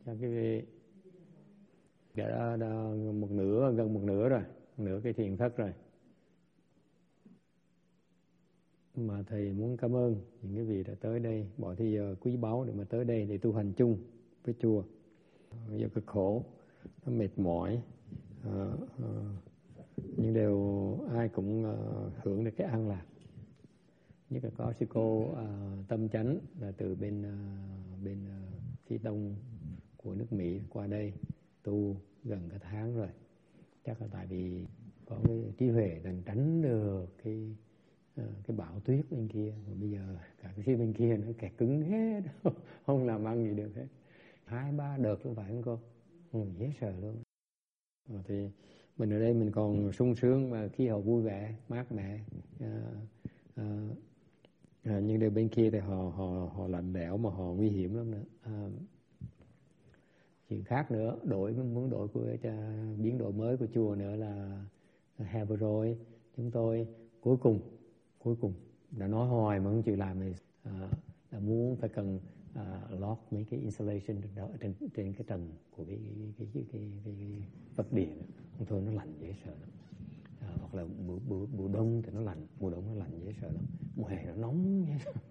Chào quý vị. Đã gần một nửa rồi, nửa cái thiền thất rồi. Mà thầy muốn cảm ơn những cái vị đã tới đây, bỏ thời giờ quý báu để mà tới đây để tu hành chung với chùa. Giờ cực khổ, nó mệt mỏi, nhưng đều ai cũng hưởng được cái an lạc. Nhất là có sư cô Tâm Chánh là từ bên phía đông của nước Mỹ qua đây tu gần cả tháng rồi. Chắc là tại vì có cái trí huệ đành tránh được cái bão tuyết bên kia, mà bây giờ cả cái phía bên kia nó kẹt cứng hết, không làm ăn gì được hết. 2-3 đợt luôn phải không cô? Dễ sợ luôn. Thì mình ở đây mình còn sung sướng mà khí hậu vui vẻ, mát mẻ. Nhưng ở bên kia thì họ lạnh lẽo mà họ nguy hiểm lắm nữa. Chuyện khác nữa, muốn đổi của biến đổi mới của chùa nữa là hè vừa rồi chúng tôi cuối cùng đã nói hoài mà không chịu làm thì là muốn phải cần lót mấy cái insulation trên cái trần của cái vật điện. Không thôi nó lạnh dễ sợ lắm. Hoặc là mùa đông thì nó lạnh, mùa đông nó lạnh dễ sợ lắm, mùa hè nó nóng dễ sợ.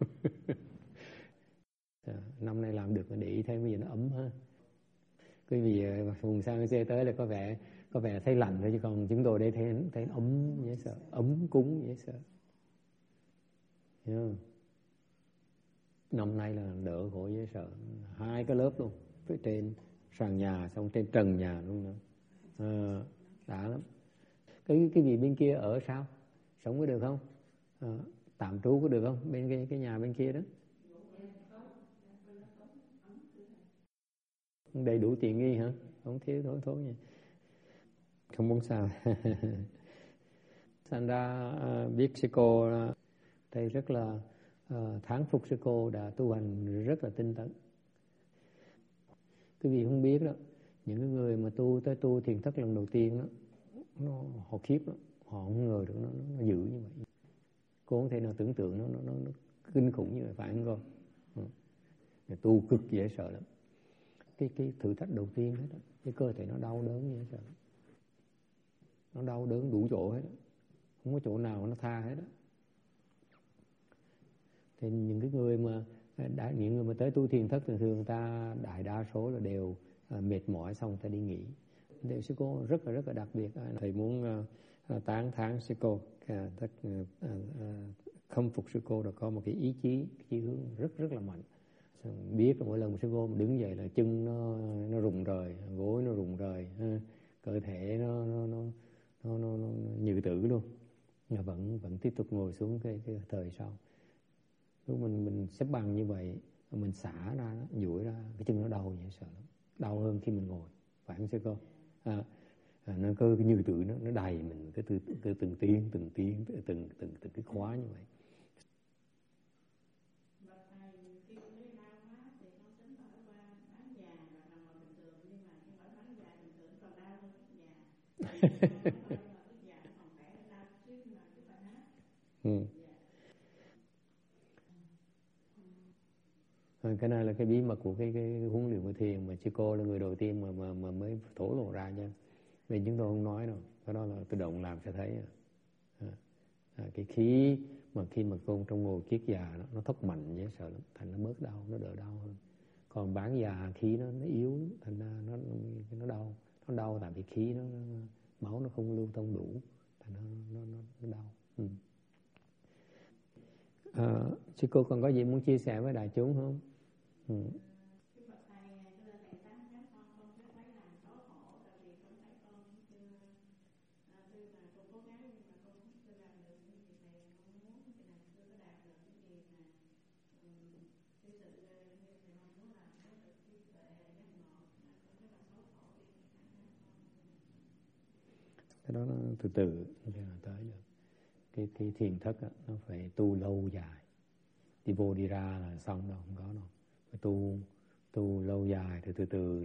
Năm nay làm được để ý thấy bây giờ nó ấm ha. Quý vị vùng sang xe tới là có vẻ thấy lạnh thôi, chứ còn chúng tôi đây thấy ấm dễ sợ, ấm cúng dễ sợ. Yeah. Năm nay là đỡ khổ dễ sợ, 2 cái lớp luôn, phía trên sàn nhà xong trên trần nhà luôn nữa. Đã lắm. Cái vị bên kia ở sao? Sống có được không? Tạm trú có được không? Bên cái nhà bên kia đó. Đầy đủ tiện nghi hả? Không thiếu thốn nha. Không muốn sao. Thành ra biết sư cô thầy rất là thán phục sư cô đã tu hành rất là tinh tấn. Quý vị không biết đó, những cái người mà tu thiền thất lần đầu tiên đó, họ khiếp lắm, họ không ngờ được nó dữ như vậy. Cô không thể nào tưởng tượng nó kinh khủng như vậy, phải không cô? Tu cực dễ sợ lắm. Cái thử thách đầu tiên hết đó, cái cơ thể nó đau đớn dễ sợ lắm. Nó đau đớn đủ chỗ hết đó. Không có chỗ nào nó tha hết đó. Thì những người mà tới tu thiền thất thường ta đại đa số là đều mệt mỏi xong ta đi nghỉ. Để sư cô rất là đặc biệt. Thầy muốn tán thán sư cô, khâm phục sư cô đã có một cái ý chí, chí hướng rất là mạnh. Biết mỗi lần sư cô đứng dậy là chân nó rụng rời, gối nó rụng rời, cơ thể nó như tử luôn, mà vẫn tiếp tục ngồi xuống cái thời sau. Lúc mình xếp bằng như vậy, mình xả ra, duỗi ra, cái chân nó đau dễ sợ lắm, đau hơn khi mình ngồi, phải không sư cô? Nó cơ cái như tử nó đầy mình cái từng tiếng từng cái khóa như vậy. Cái này là cái bí mật của cái huấn luyện của thiền mà sư cô là người đầu tiên mà mới thổ lộ ra nha. Vì chúng tôi không nói đâu, cái đó là tự động làm sẽ thấy. Cái khí mà khi mà con trong ngồi kiết già nó thốc mạnh dễ sợ lắm, thành nó bớt đau, nó đỡ đau hơn. Còn bán già khí nó yếu, thành ra nó đau tại vì khí máu nó không lưu thông đủ, thành nó đau. Sư cô còn có gì muốn chia sẻ với đại chúng không? Cái đó nó từ từ tới được. Cái thiền thất nó phải tu lâu dài, đi vô đi ra là xong đâu, không có đâu. Phải tu lâu dài thì từ từ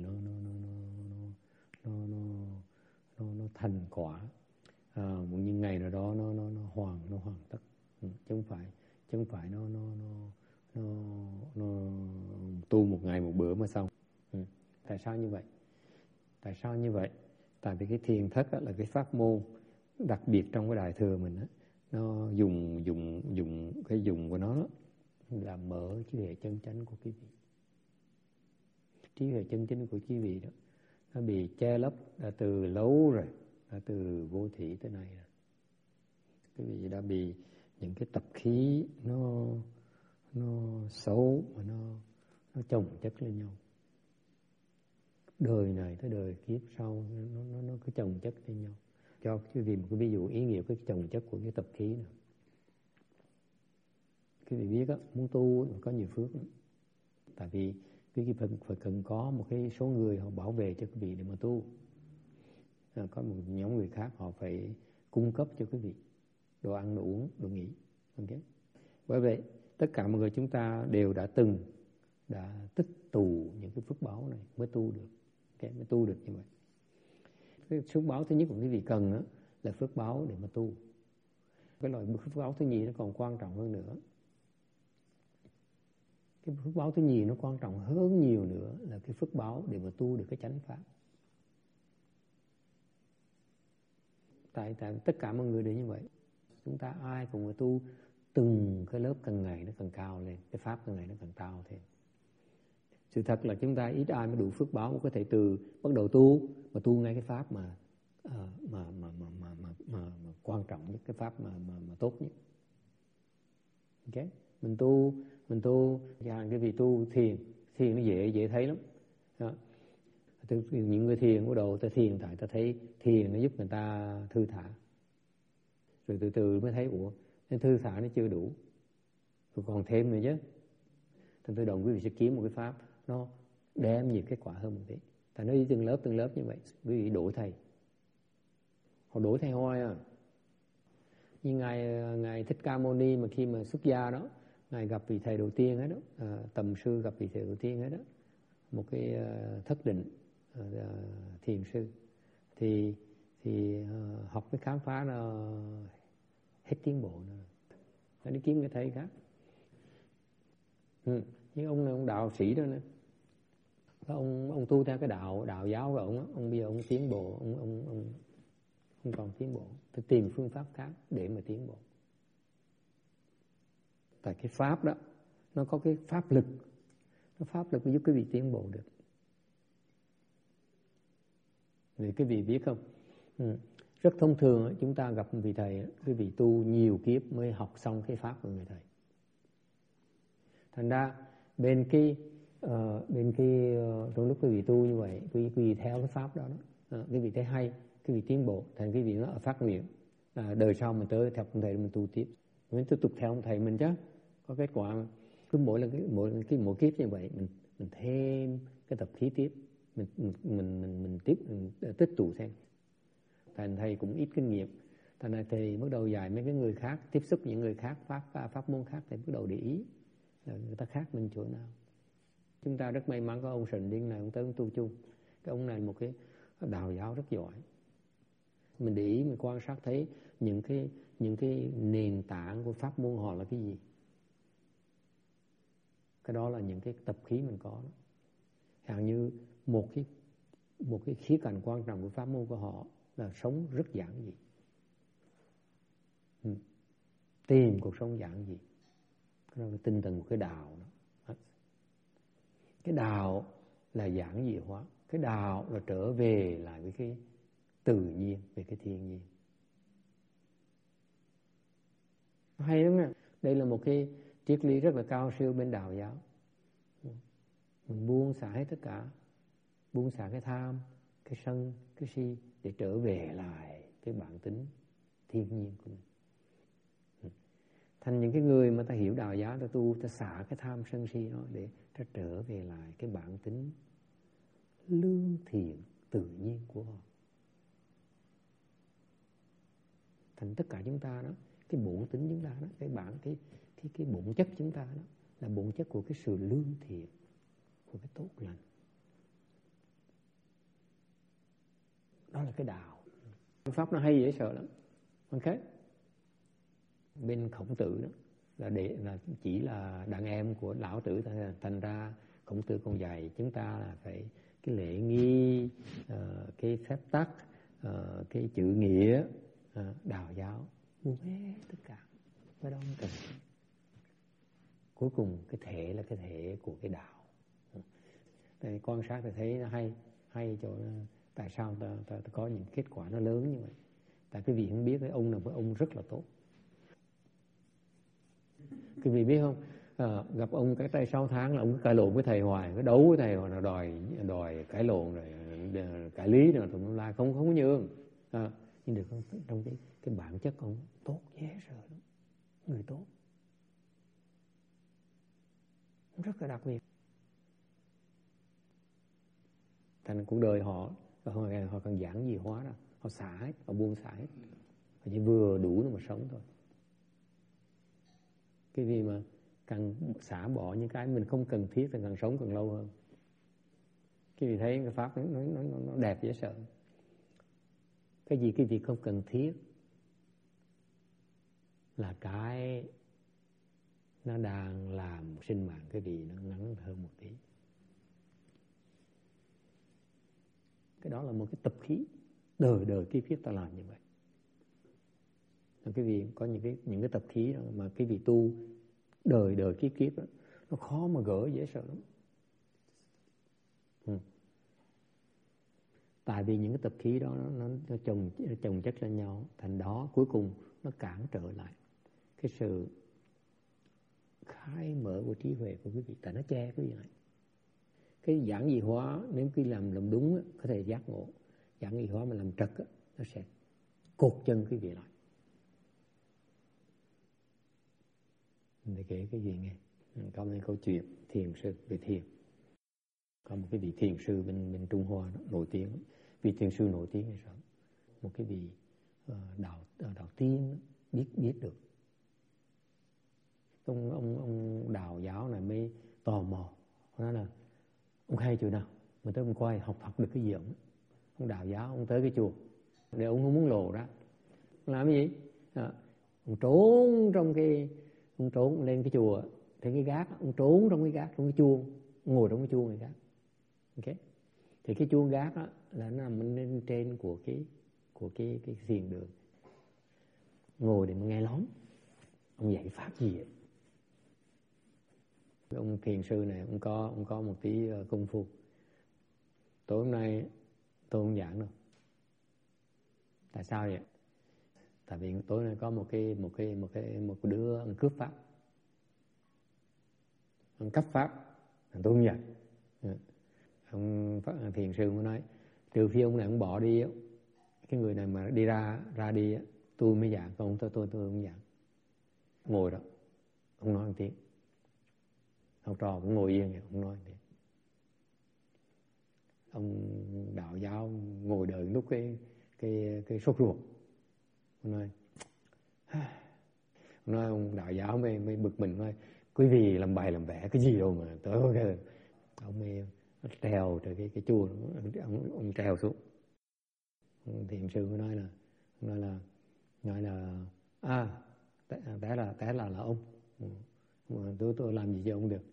nó thành quả. Một những ngày nào đó nó hoàn tất, chứ không phải nó tu một ngày một bữa mà xong. Tại sao như vậy? Tại sao như vậy? Tại vì cái thiền thất là cái pháp môn đặc biệt trong cái Đại Thừa mình á, nó dùng cái dùng của nó đó, là mở trí huệ chân chánh của quý vị. Trí huệ chân chánh của quý vị đó nó bị che lấp đã từ lâu rồi, đã từ vô thủy tới nay rồi. Quý vị đã bị những cái tập khí nó xấu mà nó chồng chất lên nhau. Đời này tới đời kiếp sau nó cứ chồng chất lên nhau. Cho quý vị một cái ví dụ ý nghĩa cái chồng chất của cái tập khí này. Quý vị biết á, muốn tu có nhiều phước lắm. Tại vì quý vị phải cần có một cái số người họ bảo vệ cho quý vị để mà tu. Có một nhóm người khác họ phải cung cấp cho quý vị đồ ăn, đồ uống, đồ nghỉ. Okay. Bởi vậy tất cả mọi người chúng ta đều đã tích tụ những cái phước báo này mới tu được. Okay, mới tu được như vậy. Cái phước báo thứ nhất của quý vị cần đó, là phước báo để mà tu. Cái loại phước báo thứ nhì nó còn quan trọng hơn nữa. Cái phước báo thứ nhì nó quan trọng hơn nhiều nữa là cái phước báo để mà tu được cái chánh pháp. Tại tất cả mọi người đều như vậy. Chúng ta ai cũng phải tu từng cái lớp càng ngày nó càng cao lên, cái pháp càng ngày nó càng cao thêm. Sự thật là chúng ta ít ai mới đủ phước báo mà có thể từ bắt đầu tu mà tu ngay cái pháp mà quan trọng nhất, cái pháp mà tốt nhất. Okay? Mình tu cái vì tu thiền nó dễ thấy lắm. Đó. Những người thiền bắt đầu ta thiền tại ta thấy thiền nó giúp người ta thư thả. Rồi từ từ mới thấy nên thư thả nó chưa đủ, rồi còn thêm nữa chứ. Thành tự động quý vị sẽ kiếm một cái pháp nó đem nhiều kết quả hơn một tí. Tại nó đi từng lớp như vậy. Quý vị đổi thầy, họ đổi thầy hoài à. Như ngài Thích Ca Mâu Ni mà khi mà xuất gia đó, ngài gặp vị thầy đầu tiên hết đó, tầm sư gặp vị thầy đầu tiên hết đó, một cái thất định thiền sư, thì học cái khám phá nó hết tiến bộ nữa, phải đi kiếm cái thầy khác. Nhưng ông này ông đạo sĩ đó nữa, ông tu theo cái đạo giáo của ông bây giờ ông tiến bộ, ông còn tiến bộ, phải tìm phương pháp khác để mà tiến bộ. Tại cái pháp đó nó có cái pháp lực, nó pháp lực giúp quý vị tiến bộ được. Vì quý vị biết không, rất thông thường chúng ta gặp một vị thầy, quý vị tu nhiều kiếp mới học xong cái pháp của người thầy. Thành ra bên trong lúc quý vị tu như vậy, quý vị theo cái pháp đó, quý vị thấy hay, quý vị tiến bộ, thành quý vị nó phát nguyện đời sau mình tới theo ông thầy mình tu tiếp, mình tiếp tục theo ông thầy mình chứ có kết quả mà. Cứ mỗi kiếp như vậy mình thêm cái tập khí tiếp, mình tích tụ thêm. Thành thầy cũng ít kinh nghiệm, thành ra thầy bắt đầu dạy mấy cái người khác, tiếp xúc những người khác pháp môn khác, thầy bắt đầu để ý là người ta khác mình chỗ nào. Chúng ta rất may mắn có ông Sần Điên này, ông tới ông tu chung. Cái ông này một cái đạo giáo rất giỏi. Mình để ý, mình quan sát thấy những cái nền tảng của pháp môn họ là cái gì. Cái đó là những cái tập khí mình có đó. Hẳn như một cái khía cạnh quan trọng của pháp môn của họ là sống rất giản dị. Tìm cuộc sống giản dị. Cái đó là tinh thần của cái đạo đó. Cái đạo là giản dị hóa. Cái đạo là trở về lại với cái tự nhiên, về cái thiên nhiên. Hay lắm nha. Đây là một cái triết lý rất là cao siêu bên đạo giáo. Mình buông xả hết tất cả, buông xả cái tham, cái sân, cái si để trở về lại cái bản tính thiên nhiên của mình. Thành những cái người mà ta hiểu đạo giáo, ta tu, ta xả cái tham sân si đó để ta trở về lại cái bản tính lương thiện tự nhiên của họ. Thành tất cả chúng ta đó, cái bổn tính chúng ta đó, cái bổn chất chúng ta đó là bổn chất của cái sự lương thiện, của cái tốt lành. Đó là cái đạo. Cái pháp nó hay dễ sợ lắm. Ok. Bên Khổng Tử đó là chỉ là đàn em của lão tử, thành ra Khổng Tử còn dạy chúng ta là phải cái lễ nghi, cái phép tắc, cái chữ nghĩa, đạo giáo buông hết tất cả, cái đó không cần. Cuối cùng cái thể là cái thể của cái đạo. Tại quan sát thì thấy nó hay chỗ tại sao ta có những kết quả nó lớn như vậy. Tại quý vị không biết cái ông là một ông rất là tốt. Quý vị biết không, gặp ông cái tay 6 tháng là ông cứ cãi lộn với thầy hoài, cứ đấu với thầy hoài, là đòi cãi lộn rồi cãi lý rồi tùm la, không có nhường. Nhưng được không, trong cái bản chất ông tốt dễ sợ lắm, người tốt, rất là đặc biệt. Thành cuộc đời họ cần giản dị hóa đó, họ xả hết, họ buông xả hết, họ chỉ vừa đủ để mà sống thôi. Cái gì mà càng xả bỏ những cái mình không cần thiết thì càng sống càng lâu hơn. Cái gì thấy cái pháp nó đẹp dễ sợ. Cái gì không cần thiết là cái nó đang làm sinh mạng cái gì nó ngắn hơn một tí. Cái đó là một cái tập khí, đời kiếp ta làm như vậy. Cái vị có những cái tập khí đó mà cái vị tu đời kiếp đó, nó khó mà gỡ, dễ sợ lắm. Tại vì những cái tập khí đó nó chồng chất lên nhau, thành đó cuối cùng nó cản trở lại cái sự khai mở của trí huệ của quý vị, tại nó che quý vị lại. Cái giản dị hóa nếu khi làm đúng có thể giác ngộ, giản dị hóa mà làm trật nó sẽ cột chân quý vị lại. Để kể cái gì nghe. Có một câu chuyện thiền sư về thiền. Có một cái vị thiền sư bên Trung Hoa đó, nổi tiếng. Vị thiền sư nổi tiếng hay sao? Một cái vị đạo tiên biết được. Ông đạo giáo này mới tò mò, nói là ông hay chỗ nào mà tới ông coi học được cái gì ông đạo giáo, ông tới cái chùa để ông không muốn lộ ra. Ông làm cái gì? Ông trốn lên cái chùa, thấy cái gác, ông trốn trong cái gác, trong cái chuông, ngồi trong cái chuông này gác. Ok, thì cái chuông gác đó là nó nằm lên trên của cái thiền đường, ngồi để mà nghe lóm ông dạy pháp gì vậy. Ông thiền sư này ông có một tí công phu. Tối hôm nay tôi không giảng đâu. Tại sao vậy? Tại vì tối nay có một đứa ông cướp pháp, ông cấp pháp, tôi không giảng. Ông thiền sư mới nói trừ khi ông này ông bỏ đi, cái người này mà đi ra đi, tôi mới giảng, còn tôi không giảng. Ngồi đó, không nói một tiếng. Học trò cũng ngồi yên, không nói một tiếng. Ông đạo giáo ngồi đợi lúc cái sốt ruột. Ông nói ông đạo giáo mới bực mình, nói quý vị làm bài làm vẽ cái gì đâu mà tới. Ông mới trèo từ cái chùa, ông trèo xuống. Thiền sư mới nói là té là ông. Tôi làm gì cho ông được.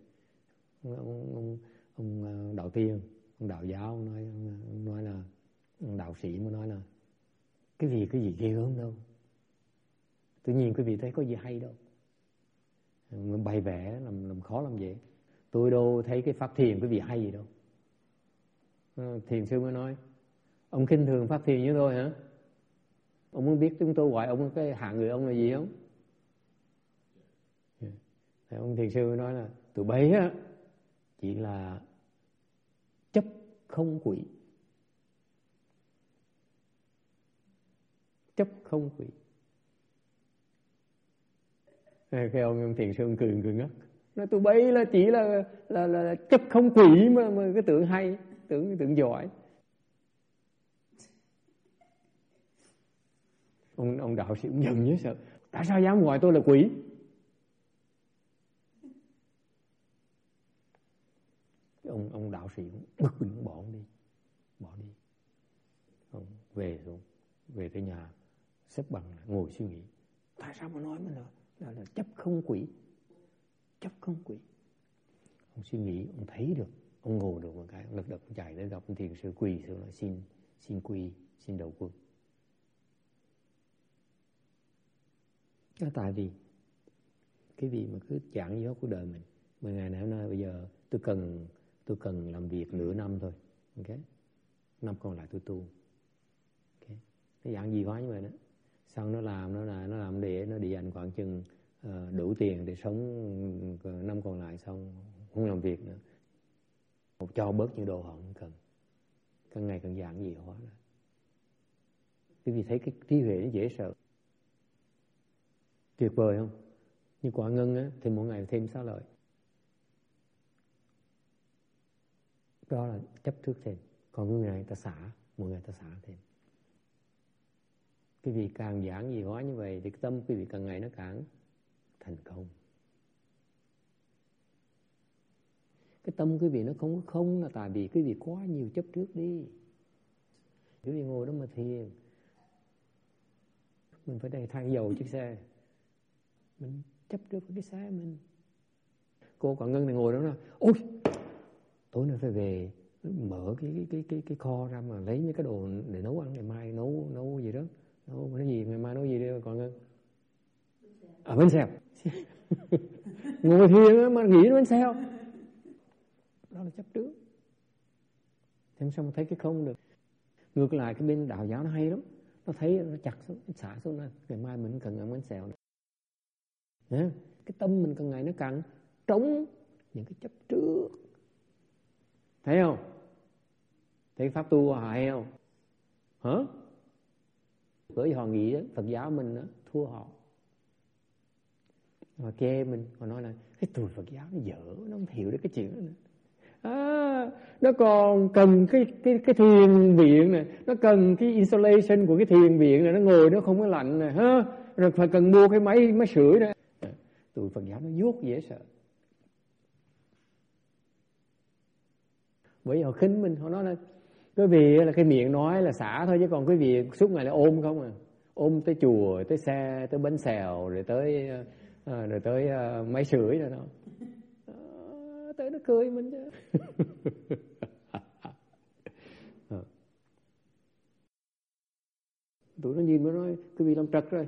Ông đạo tiên, ông đạo giáo, ông nói là ông đạo sĩ mới nói là cái gì ghê gớm đâu. Tự nhiên quý vị thấy có gì hay đâu. Bày vẽ làm khó làm dễ. Tôi đâu thấy cái pháp thiền quý vị hay gì đâu. Thiền sư mới nói ông khinh thường pháp thiền với tôi hả? Ông muốn biết chúng tôi gọi ông cái hạng người ông là gì không? Thì ông thiền sư mới nói là tụi bay á chỉ là chấp không quỷ. Chấp không quỷ. Cái ông thiền sư ông cười ngất. Nói tụi bay là chỉ là chấp không quỷ mà cái tưởng hay, tưởng giỏi. Ông đạo sĩ cũng giận dữ sợ. Tại sao dám gọi tôi là quỷ? Ông đạo sĩ cũng bực mình, bỏ đi. Ông về tới nhà xếp bằng ngồi suy nghĩ. Tại sao mà nói mình là chấp không quỷ? Chấp không quỷ. Ông suy nghĩ, ông thấy được Ông ngồi được một cái, lật đật chạy đến gặp ông thiền sư quỳ xuống là xin quy, xin đầu quân. Đó tại vì cái gì mà cứ giảng dối của đời mình. Mà ngày nào nói bây giờ tôi cần làm việc nửa năm thôi, ok, năm còn lại tôi tu, ok, cái dạng gì hóa như vậy đó. Xong nó làm để nó đi ăn khoảng chừng đủ tiền để sống năm còn lại, xong không làm việc nữa, cho bớt những đồ họ không cần, càng ngày càng dạng gì hóa ra. Quý vị thấy cái trí huệ nó dễ sợ, tuyệt vời không? Như quả ngân á, thì mỗi ngày thêm 6 lợi. Đó là chấp trước thêm. Còn người này ta xả, mỗi ngày ta xả thêm. Quý vị càng giảng gì hóa như vậy thì cái tâm quý vị càng ngày nó càng thành công. Cái tâm quý vị nó không có không là tại vì quý vị quá nhiều chấp trước đi. Quý vị ngồi đó mà thiền, mình phải đầy than dầu chiếc xe, mình chấp trước cái xe mình. Cô Quảng Ngân này ngồi đó nói, ôi tối nay phải về mở cái kho ra mà lấy mấy cái đồ để nấu ăn, ngày mai nấu gì đó, nấu cái gì, ngày mai nấu gì đi Quảng Ngân? Bánh xèo. Ngồi thiền mà nghĩ đến bánh xèo, đó là chấp trước. Thế sao mà thấy cái không được? Ngược lại cái bên đạo giáo nó hay lắm, nó thấy nó chặt xuống, nó xả xuống, này ngày mai mình cần ăn bánh xèo này. Cái tâm mình càng ngày nó càng trống những cái chấp trước, thấy không? Thấy pháp tu họ hay không? Hả? Bởi vì họ nghĩ đó, Phật giáo mình đó, thua họ. Họ chê mình, họ nói là cái tụi Phật giáo nó dở, nó không hiểu được cái chuyện đó nữa. Nó còn cần cái thiền viện này, nó cần cái installation của cái thiền viện này, nó ngồi nó không có lạnh này, rồi phải cần mua cái máy sưởi này. Tụi Phật giáo nó dốt dễ sợ. Bởi vì họ khinh mình, họ nói là quý vị là cái miệng nói là xả thôi, chứ còn quý vị suốt ngày là ôm không à. Ôm tới chùa, tới xe, tới bánh xèo, rồi tới máy sưởi rồi đó. Tới nó cười mình chứ. Tụi nó nhìn nó nói quý vị làm trật rồi.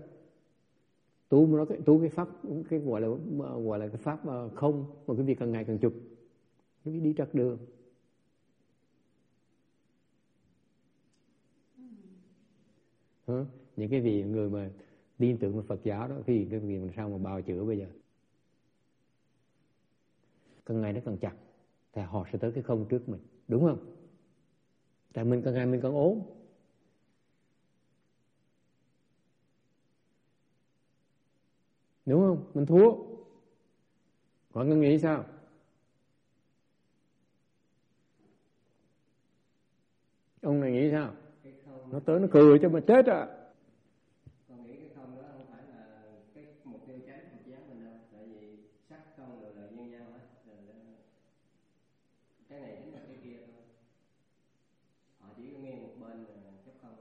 Tu cái pháp, cái gọi là cái pháp không, mà quý vị càng ngày càng chụp, quý vị đi trật đường. Những cái vị người mà tin tưởng vào Phật giáo đó, thì cái việc làm sao mà bào chữa bây giờ? Càng ngày nó càng chặt, thì họ sẽ tới cái không trước mình, đúng không? Tại mình càng ngày mình càng ốm. Đúng không? Mình thua. Còn ngươi nghĩ sao? Ông này nghĩ sao? Nó tới nó cười cho mà chết à. Con nghĩ cái không đó không phải là cái mục tiêu chánh Phật giáo mình đâu. Tại vì sắc không đều là như nhau hết. Cái này chính là cái kia thôi. Họ chỉ có nghe một bên là chấp không.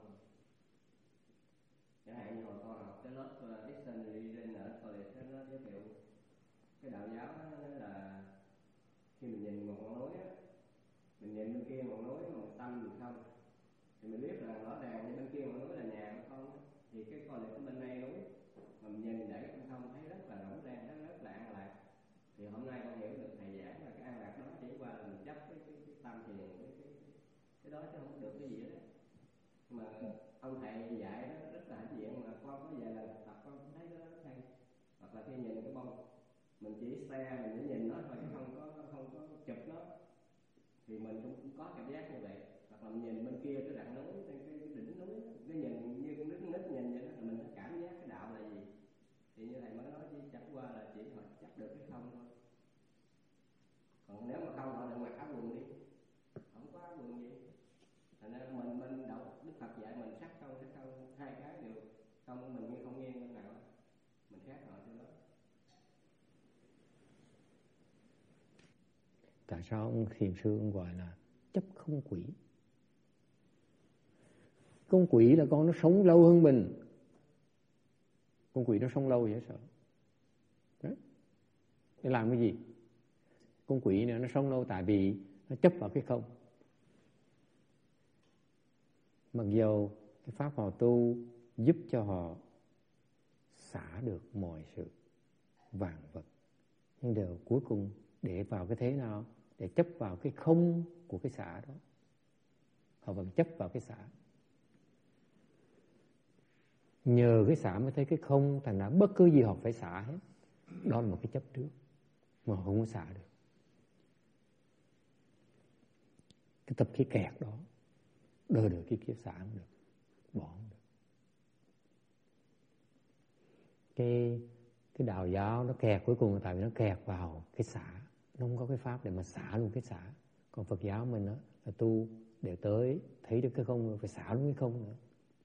Chẳng hạn như hồi con học cái lớp Dixon Religion ở college, nó giới thiệu cái đạo giáo nó nói là khi mình nhìn một ngọn núi á, mình nhìn bên kia ngọn núi mà một tâm mình không, thì mình biết là rõ ràng bên kia ngọn núi là nhà của con, thì cái college ở bên đây núi mà mình nhìn để con không thấy rất là rõ ràng, rất là an lạc. Thì hôm nay con hiểu được thầy giảng là cái an lạc đó chỉ qua là mình chấp cái tâm thiền, cái đó chứ không được cái gì hết. Mà ông thầy dạy nó rất là hãnh diện, mà con có vài lần tập con cũng thấy nó rất hay. Hoặc là khi nhìn cái bông, mình chỉ stare, mình chỉ nhìn nó thôi chứ không có chụp nó, thì mình cũng có cảm giác như vậy. Hoặc là mình nhìn bên kia cái rặng núi, cái đỉnh núi, cái nhìn như con nít nhìn vậy đó, là mình cảm giác cái đạo là gì. Thì như thầy mới nói, chỉ chẳng qua là chỉ họ chấp được cái không thôi. Còn nếu mà không, họ đừng mặc áo quần đi, không có áo quần gì. Thành ra mình đạo Đức Phật dạy mình sắc không, hai cái đều không, mình như không nghiêng bên nào, mình khác họ cho đó. Tại sao ông thiền sư ông gọi là chấp không quỷ? Con quỷ là con nó sống lâu hơn mình. Con quỷ nó sống lâu dễ sợ. Đấy. Để làm cái gì? Con quỷ này nó sống lâu tại vì nó chấp vào cái không. Mặc dù cái pháp họ tu giúp cho họ xả được mọi sự vạn vật, nhưng đều cuối cùng để vào cái thế nào? Để chấp vào cái không của cái xả đó. Họ vẫn chấp vào cái xả. Nhờ cái xả mới thấy cái không, thành ra bất cứ gì họ phải xả hết. Đó là một cái chấp trước mà họ không có xả được. Cái tập khí kẹt đó, đời đời kiếp xả không được, bỏ không được. Cái đạo giáo nó kẹt cuối cùng là tại vì nó kẹt vào cái xả. Nó không có cái pháp để mà xả luôn cái xả. Còn Phật giáo mình đó, là tu để tới thấy được cái không, phải xả luôn cái không nữa.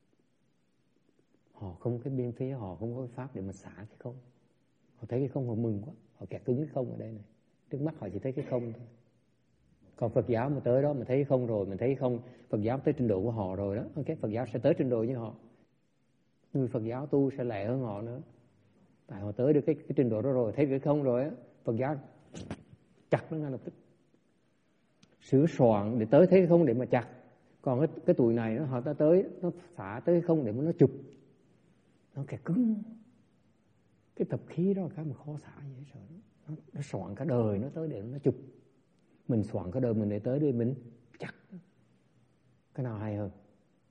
Họ không cái bên phía họ không có cái pháp để mà xả cái không. Họ thấy cái không họ mừng quá, họ kẹt cứng cái không ở đây này. Trước mắt họ chỉ thấy cái không thôi. Còn Phật giáo mà tới đó mà thấy cái không rồi, mình thấy không, Phật giáo tới trình độ của họ rồi đó, cái Phật giáo sẽ tới trình độ với họ. Người Phật giáo tu sẽ lẹ hơn họ nữa. Tại họ tới được cái trình độ đó rồi, thấy cái không rồi á, Phật giáo chặt nó ngay lập tức. Sửa soạn để tới thấy cái không để mà chặt. Còn cái tuổi này nó họ ta tới, nó xả tới cái không để mà nó chụp. Nó kẹt cứng. Cái tập khí đó là cái mà khó xả dễ sợ. Nó soạn cả đời nó tới để nó chụp. Mình soạn cả đời mình để tới đây mình chặt. Cái nào hay hơn?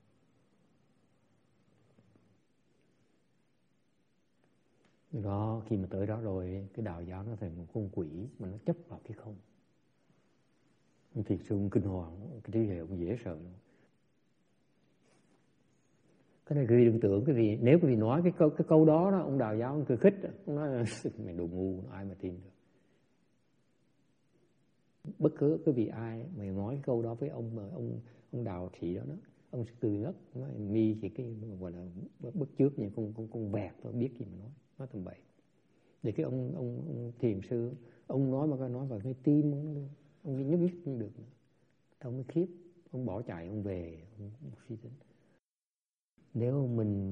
Đó, khi mà tới đó rồi, cái đạo giáo nó thành một con quỷ mà nó chấp vào cái không. Thiệt sự kinh hoàng, cái thế hệ cũng dễ sợ luôn. Cái này quý vị đừng tưởng, cái gì nếu quý vị nói cái câu đó, ông đạo giáo ông cười khích, ông nói mày đồ ngu, ai mà tin được. Bất cứ cái vị ai mà nói cái câu đó với ông mà ông đạo sĩ đó, ông sẽ cười ngất, nói mi chỉ cái gọi là bất chước như con vẹt thôi, biết gì mà nói tầm bậy. Để cái ông thiền sư, ông nói mà nói vào cái tim ông luôn, ông nhúc nhích không được nữa. Ông mới khiếp, ông bỏ chạy, ông về, ông suy tính. Nếu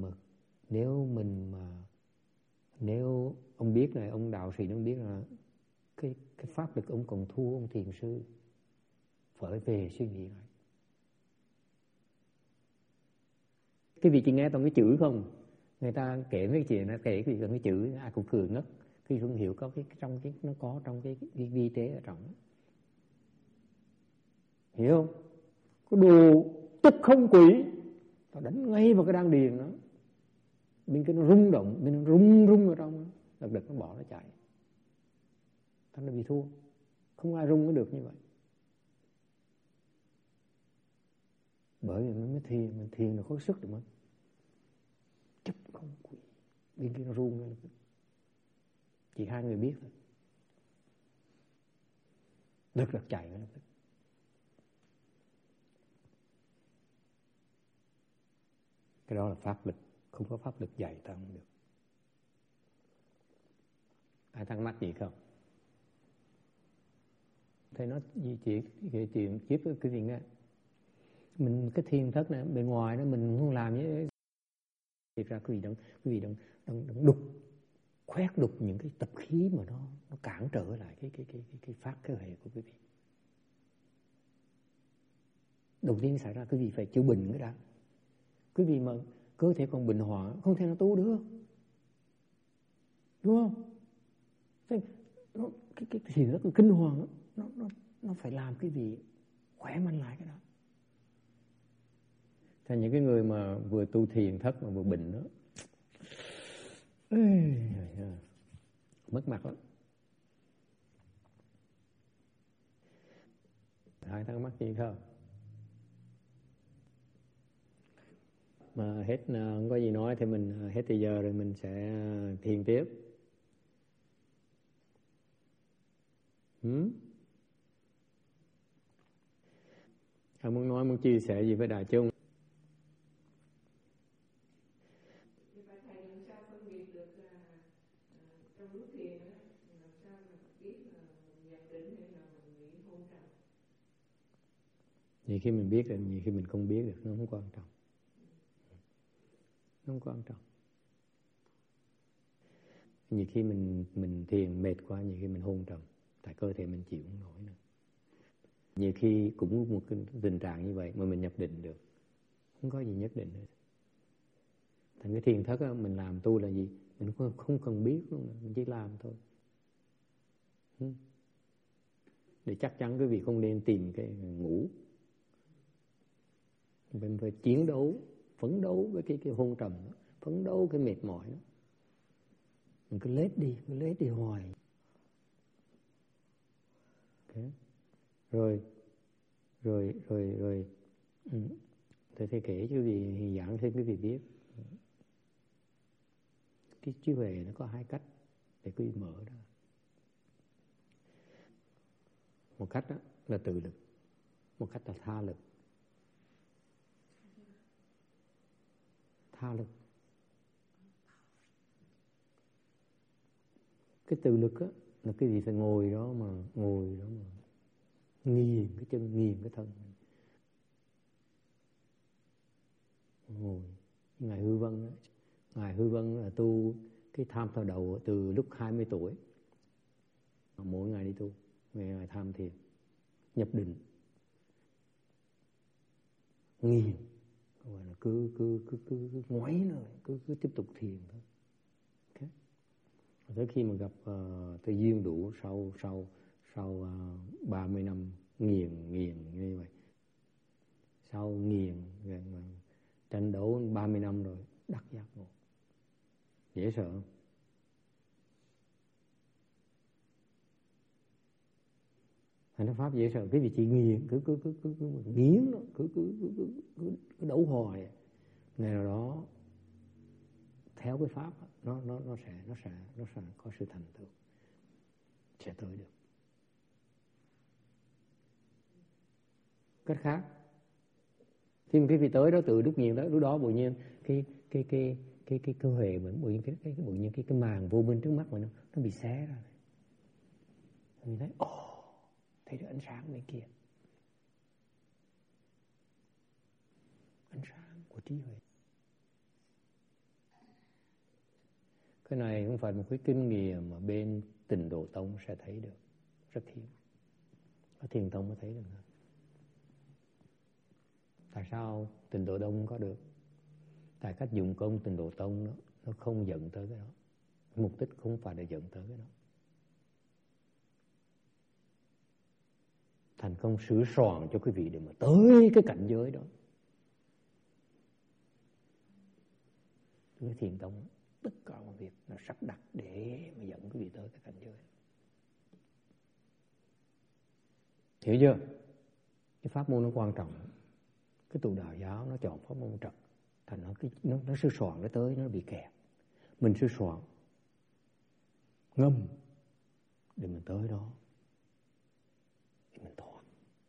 ông biết này, ông đạo sĩ nó biết là cái pháp lực ông còn thua ông thiền sư, phải về suy nghĩ lại. Cái vị chỉ nghe toàn cái chữ không, người ta kể mấy chuyện, nó kể cái cái chữ ai cũng cười ngất. Khi không hiểu có cái trong cái nó có trong cái vi tế ở trong đó. Hiểu không? Có đồ tức không quỷ, tao đánh ngay vào cái đan điền đó, bên cái nó rung động, bên nó rung ở trong đó, đợt nó bỏ nó chạy, thành nó bị thua. Không ai rung nó được như vậy. Bởi vì mình thiền là có sức được mà. Chấp không quỷ, bên kia nó rung lên, chỉ hai người biết thôi. Đợt chạy ngay lập tức. Cái đó là pháp lực, không có pháp lực dạy ta không được. Ai thắc mắc gì không? Thầy nói gì chuyện kiếp cái gì nghe. Mình cái thiền thất này bên ngoài đó mình không làm như thiệt ra quý vị đang đục, khoét đục những cái tập khí mà nó cản trở lại cái phát cái hệ của quý vị. Đầu tiên xảy ra quý vị phải chịu bình cái đã. Quý vị mà cơ thể còn bình hoạn không thể nào tu được, đúng không? Cái thiền rất là kinh hoàng đó, nó phải làm cái gì khỏe mạnh lại cái đó. Thì những cái người mà vừa tu thiền thất mà vừa bệnh đó, mất mặt lắm. Ai thắc mắc gì không? Mà hết không có gì nói thì mình hết thời giờ rồi mình sẽ thiền tiếp. Ông muốn chia sẻ gì với đại chúng? Thầy làm sao phân biệt được trong lúc thiền làm sao mà biết là mình nhập định hay là mình bị hôn trầm? Nhiều khi mình biết được, nhiều khi mình không biết được, nó không quan trọng. Nó không quan trọng. Nhiều khi mình thiền mệt quá, nhiều khi mình hôn trầm, tại cơ thể mình chịu không nổi nữa. Nhiều khi cũng một cái tình trạng như vậy mà mình nhập định được, không có gì nhất định nữa. Thành cái thiền thất á, mình làm tu là gì? Mình không cần biết luôn, mình chỉ làm thôi. Để chắc chắn quý vị không nên tìm cái ngủ. Mình phải chiến đấu, phấn đấu với cái hôn trầm đó, phấn đấu cái mệt mỏi đó. Mình cứ lết đi hoài. Okay. Rồi thầy kể cho quý vị, giảng thêm quý vị biết. Cái trí huệ nó có hai cách để quý vị mở ra. Một cách đó là tự lực, một cách là tha lực. Tha lực. Cái tự lực á là cái gì? Phải ngồi đó mà nghiền cái chân, nghiền cái thân. Ngồi. Ngài Hư Vân đó. Ngài Hư Vân là tu cái tham thọ đầu từ lúc 20 tuổi. Mỗi ngày đi tu, ngày tham thiền, nhập định, nghiền, gọi là cứ ngoáy rồi, cứ tiếp tục thiền thôi. Okay. Tới khi mà gặp tới duyên đủ sau 30 năm nghiền như vậy, sau nghiền tranh đấu 30 năm rồi đắc giác ngộ. Dễ sợ không? Thành nó pháp dễ sợ. Cái vị trí nghiền cứ nghiến nó, cứ đấu hoài. Ngày nào đó theo cái pháp nó sẽ có sự thành tựu, sẽ tới được. Cách khác, khi mà cái vị tới đó tự đúc nghiền đó, lúc đó tự nhiên cái cơ huệ mình, tự nhiên cái màn vô minh trước mắt mình nó bị xé ra. Mình thấy thấy được ánh sáng bên kia, ánh sáng của trí huệ. Cái này không phải một cái kinh nghiệm mà bên Tịnh Độ Tông sẽ thấy được, rất hiếm. Ở Thiền Tông mới thấy được. Tại sao Tịnh Độ Tông có được? Tại cách dụng công Tịnh Độ Tông nó không dẫn tới cái đó. Mục đích không phải là dẫn tới cái đó. Thành công sửa soạn cho quý vị để mà tới cái cảnh giới đó. Cái Thiền Tông tất cả mọi việc nó sắp đặt để mà dẫn quý vị tới cái cảnh giới. Hiểu chưa? Cái pháp môn nó quan trọng. Cái tụ Đạo giáo nó chọn pháp môn trật, thành nó sửa soạn nó tới nó bị kẹt. Mình sửa soạn ngâm để mình tới đó, để mình thoát.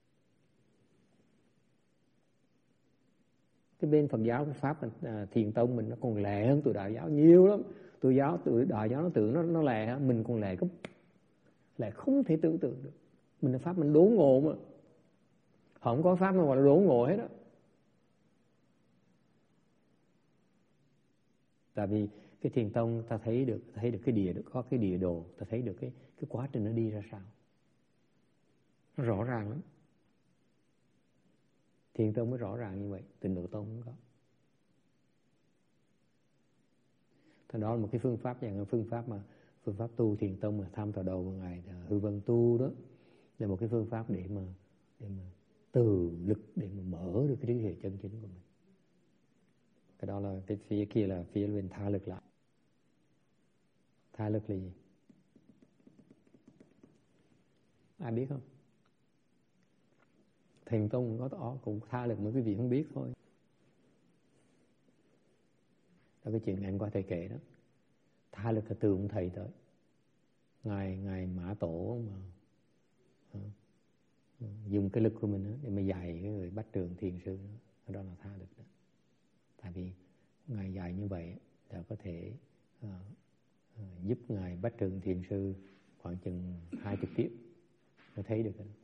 Cái bên Phật giáo, cái pháp Thiền Tông mình nó còn lẹ hơn tụi Đạo giáo nhiều lắm. Tụi Đạo giáo nó tưởng nó lẹ, mình còn lẹ gấp, lẹ không thể tưởng tượng được. Mình là pháp mình đốn ngộ mà, họ không có pháp nào gọi là đốn ngộ hết đó. Tại vì cái Thiền Tông ta thấy được cái địa, có cái địa đồ, ta thấy được cái quá trình nó đi ra sao, nó rõ ràng lắm. Thiền Tông mới rõ ràng như vậy, Tịnh Độ Tông không có. Thành đó là một cái phương pháp, dạng phương pháp tu Thiền Tông mà tham thọ đầu của Ngài Hư Vân tu đó, là một cái phương pháp để mà từ lực để mà mở được cái trí huệ chân chính của mình. Cái đó là cái phía kia là phía bên tha lực lại. Tha lực là gì? Ai biết không? Thiền Tông có cũng tha lực mà quý vị không biết thôi. Đó cái chuyện ngày hôm qua thầy kể đó. Tha lực là từ ông thầy tới. Ngài Mã Tổ mà dùng cái lực của mình đó để mà dạy cái người Bách Trường Thiền Sư đó. Đó là tha lực đó. Tại vì Ngài dạy như vậy là có thể giúp Ngài Bách Trường Thiền Sư khoảng chừng 20 tiếp mới thấy được cái đó.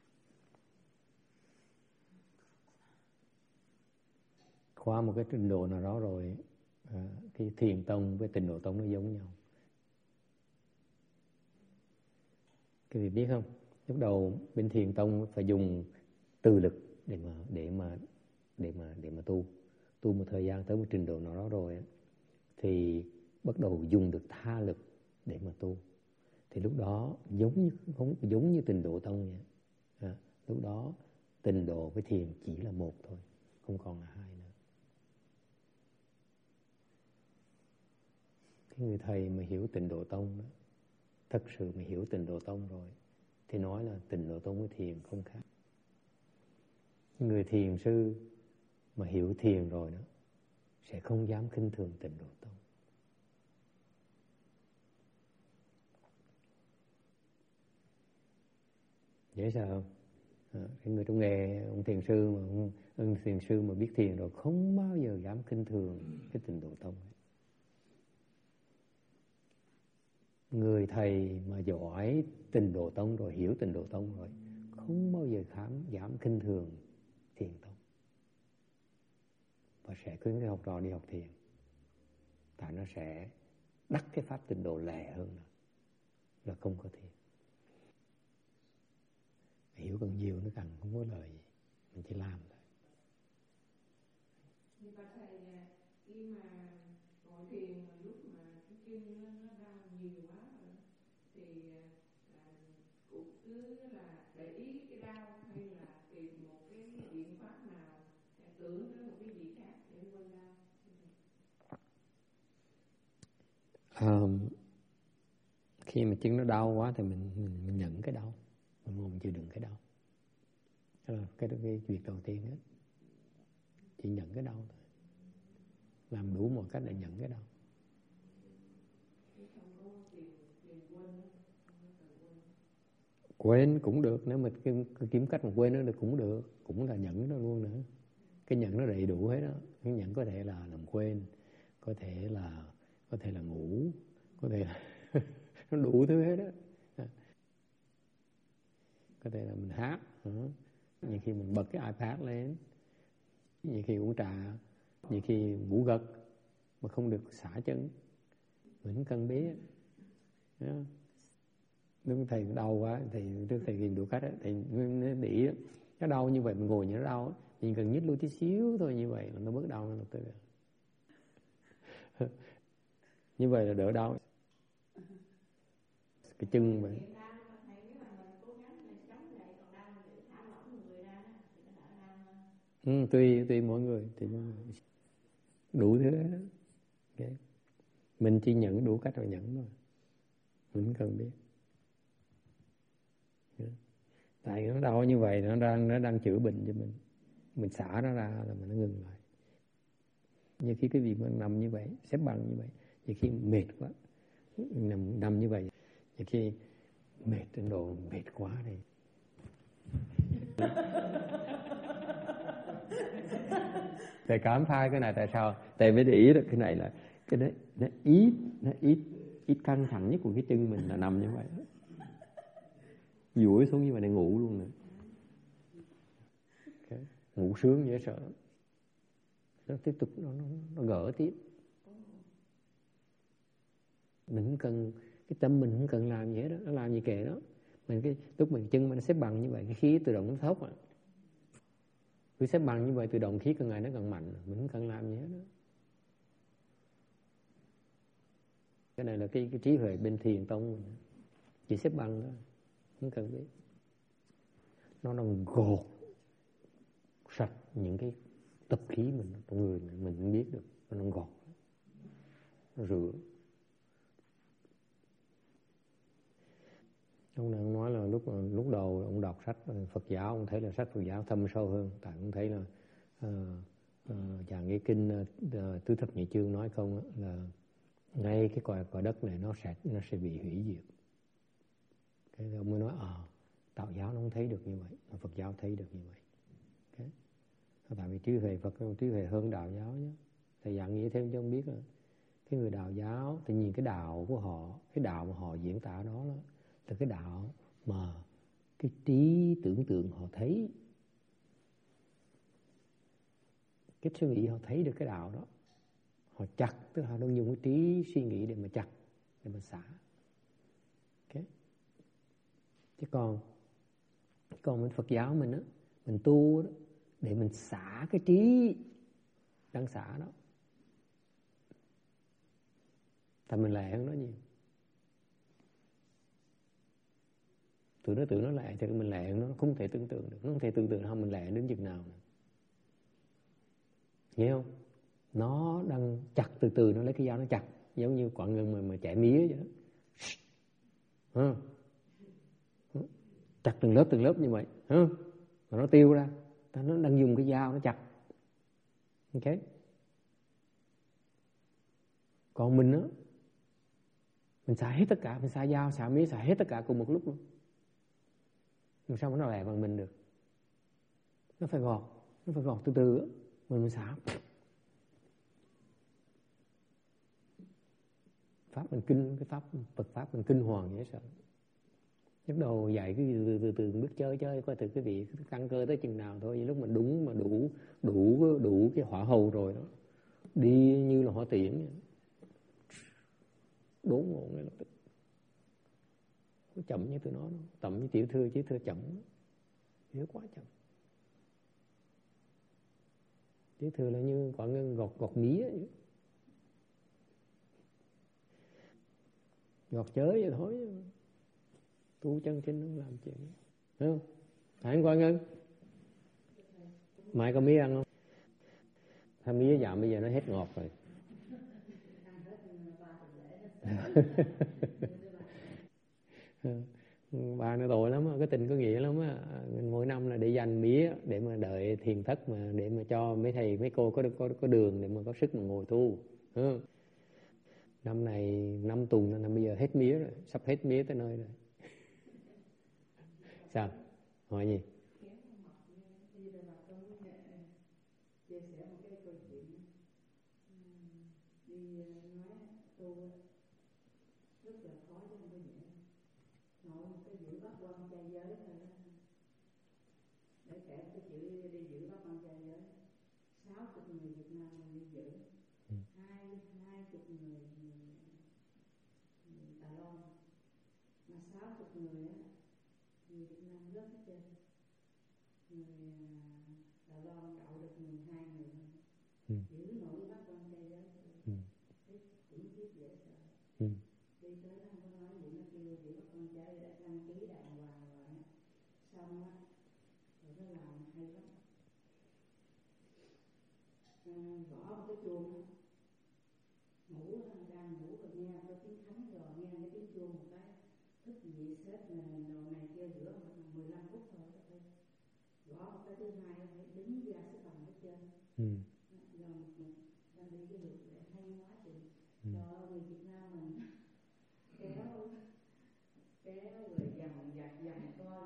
Qua một cái trình độ nào đó rồi, cái Thiền Tông với Tịnh Độ Tông nó giống nhau. Cái gì biết không? Lúc đầu bên Thiền tông phải dùng từ lực để mà tu một thời gian tới một trình độ nào đó rồi thì bắt đầu dùng được tha lực để mà tu. Thì lúc đó giống như Tịnh Độ tông vậy. Lúc đó Tịnh độ với thiền chỉ là một thôi, không còn là hai nữa. Cái người thầy mà hiểu Tịnh Độ tông đó, thật sự mà hiểu Tịnh Độ tông rồi thì nói là Tịnh Độ tông với thiền không khác. Người thiền sư mà hiểu thiền rồi đó sẽ không dám khinh thường Tịnh Độ tông. Dễ sợ không? Cái người trong nghề, ông thiền sư mà biết thiền rồi không bao giờ dám khinh thường cái Tịnh Độ tông. Người thầy mà giỏi Tịnh Độ tông rồi, hiểu Tịnh Độ tông rồi, không bao giờ dám khinh thường thiền tông, và sẽ khuyến cái học trò đi học thiền, tại nó sẽ đắc cái pháp Tịnh Độ lẹ hơn là không có thiền. Hiểu càng nhiều nó càng không có lời gì, mình chỉ làm thôi. Nhưng mà thầy, khi mà ngồi thiền lúc mà cái chân nó đau nhiều quá rồi thì cũng cứ là để ý cái đau hay là tìm một cái biện pháp nào tưởng tới một cái gì khác để quên đau? Khi mà chân nó đau quá thì mình nhận cái đau, mình chịu đựng cái đau. Đó là cái việc đầu tiên hết, chỉ nhận cái đau thôi, làm đủ mọi cách để nhận cái đau. Quên cũng được, nếu mà kiếm cách mà quên nó được cũng được, cũng là nhận nó luôn nữa. Cái nhận nó đầy đủ hết đó. Cái nhận có thể là làm quên, có thể là ngủ, có thể là nó đủ thứ hết đó. Có thể là mình hát, nhiều khi mình bật cái iPad lên, nhiều khi uống trà, nhiều khi ngủ gật mà không được xả chân, mình không cần biết. Đúng, thầy đau quá thì thầy tìm đủ cách, thầy nó đĩ nó đau như vậy, mình ngồi như nó đau, mình cần nhích lui tí xíu thôi, như vậy là nó bớt đau, nó lập tức như vậy là đỡ đau. Cái chân mà tùy mỗi người, đủ thứ đó. Okay. Mình chỉ nhận đủ cách rồi nhận thôi, mình không cần biết. Tại nó đau như vậy, nó đang chữa bệnh cho mình xả nó ra là mình nó ngừng lại. Như khi cái việc mình nằm như vậy, xếp bằng như vậy, như khi mệt quá, nằm như vậy, như khi mệt đến độ mệt quá thì thầy cảm phai cái này tại sao? Thầy mới để ý được cái này là cái đấy nó ít căng thẳng nhất của cái chân mình là nằm như vậy, duỗi xuống như vậy để ngủ luôn nữa. Okay. Ngủ sướng dễ sợ, nó tiếp tục nó gỡ tiếp. Mình không cần, cái tâm mình không cần làm gì hết đó, nó làm gì kệ đó. Mình cái lúc mình chân mình xếp bằng như vậy, cái khí tự động nó thốc à. Cứ xếp bằng như vậy tự động khí càng ngày nó càng mạnh, mình không cần làm gì hết đó. Cái này là cái trí huệ bên thiền tông, chỉ xếp bằng thôi, không cần biết. Nó gột sạch những cái tập khí mình trong người mình không biết được, nó gọt, nó rửa. Ông này ông nói là lúc đầu ông đọc sách Phật giáo, ông thấy là sách Phật giáo thâm sâu hơn, tại ông thấy là chàng nghe kinh Tứ Thập Nhị Chương nói không là ngay cái cõi đất này nó sẽ bị hủy diệt. Cái ông mới nói đạo giáo nó không thấy được như vậy, mà Phật giáo thấy được như vậy. Okay. Tại vì trí huệ Phật, trí huệ hơn đạo giáo nhé. Thầy dặn nghĩa thêm cho ông biết là cái người đạo giáo thì nhìn cái đạo của họ, cái đạo mà họ diễn tả đó là cái đạo mà cái trí tưởng tượng họ thấy, cái suy nghĩ họ thấy được cái đạo đó, họ chặt, tức là họ đang dùng cái trí suy nghĩ để mà chặt, để mà xả. Okay. Chứ còn Còn bên Phật giáo mình á, mình tu đó, để mình xả cái trí đang xả đó, thì mình lẹ hơn nó nhiều. Tụi nó tưởng nó lẹ thì mình lẹ hơn nó không thể tưởng tượng được. Nó không thể tưởng tượng không mình lẹ đến chừng nào nữa. Hiểu không? Nó đang chặt từ từ, nó lấy cái dao nó chặt, giống như quả ngân mà chẻ mía vậy đó. Chặt từng lớp như vậy, mà nó tiêu ra, nó đang dùng cái dao nó chặt. Ok. Còn mình á, mình xả hết tất cả, mình xả dao, xả mía, xả hết tất cả cùng một lúc luôn. Làm sao mà nó lẹ bằng mình được? Nó phải gọt từ từ á, mình xả. Pháp mình kinh, cái pháp Phật pháp mình kinh hoàng dễ sợ. Bắt đầu dạy cái từ bước chơi coi thử cái vị căng cơ tới chừng nào thôi. Lúc mình đúng mà đủ cái hỏa hầu rồi đó, đi như là hỏa tiễn, đốn ngộ ngay lập tức. Chậm như tụi nó, chậm như tiểu thư chậm, yếu quá chậm. Tiểu thư là như quả ngân gọt mía vậy. Gọt chới vậy thôi. Tu chân chính không làm chuyện đó. Thấy không? Phải không Quả Ngân? Mai có mía ăn không? Tha mía dạo bây giờ nó hết ngọt rồi. Bà nó tội lắm, cái tình có nghĩa lắm á. Mỗi năm là để dành mía để mà đợi thiền thất, mà để mà cho mấy thầy mấy cô có đường để mà có sức mà ngồi tu. Năm này 5 tuần là bây giờ hết mía rồi, sắp hết mía tới nơi rồi. Sao? Hỏi gì? Chia sẻ một cái câu chuyện đi nói tu rất là khó cho không có dễ. Nội một cái giữ bắt quan trai giới thôi đó. Để kể cái chữ đi giữ bắt quan trai giới, 60 người Việt Nam mình đi giữ, 20 người Đài Loan, mà 60 người á, người Việt Nam rất hết trơn. Người Đài Loan đậu được 12 người thôi. Giữ nổi bắt quan trai giới thôi. Cũng biết dễ sợ. Đi tới nó không có nói gì, nó kêu giữ bắt quan trai đã đăng ký đàng hoàng rồi. Xong á, rồi nó làm hay lắm. Gõ một cái chuông, ngủ đang ngủ rồi nghe cái tiếng thánh rồi nghe cái tiếng chuông một cái thức dậy xếp đồ này kia rửa 15 phút thôi. Gõ một cái thứ hai phải đứng ra xếp bằng hết trơn. Rồi đang đi cái lượt để hay quá chừng. Cho người Việt Nam mình kéo rồi dằn co.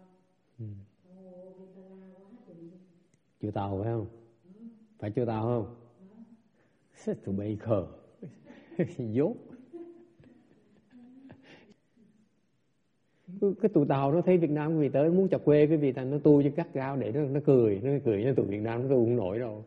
Ô, ta la quá chừng. Chịu tàu phải không? Phải chịu tàu không? Tụi bay khờ. Dốt. Cái tụi tàu nó thấy Việt Nam cái vị tới muốn chọc quê cái vị ta nó tu cho cắt gao để nó cười cho tụi Việt Nam nó tu không nổi đâu.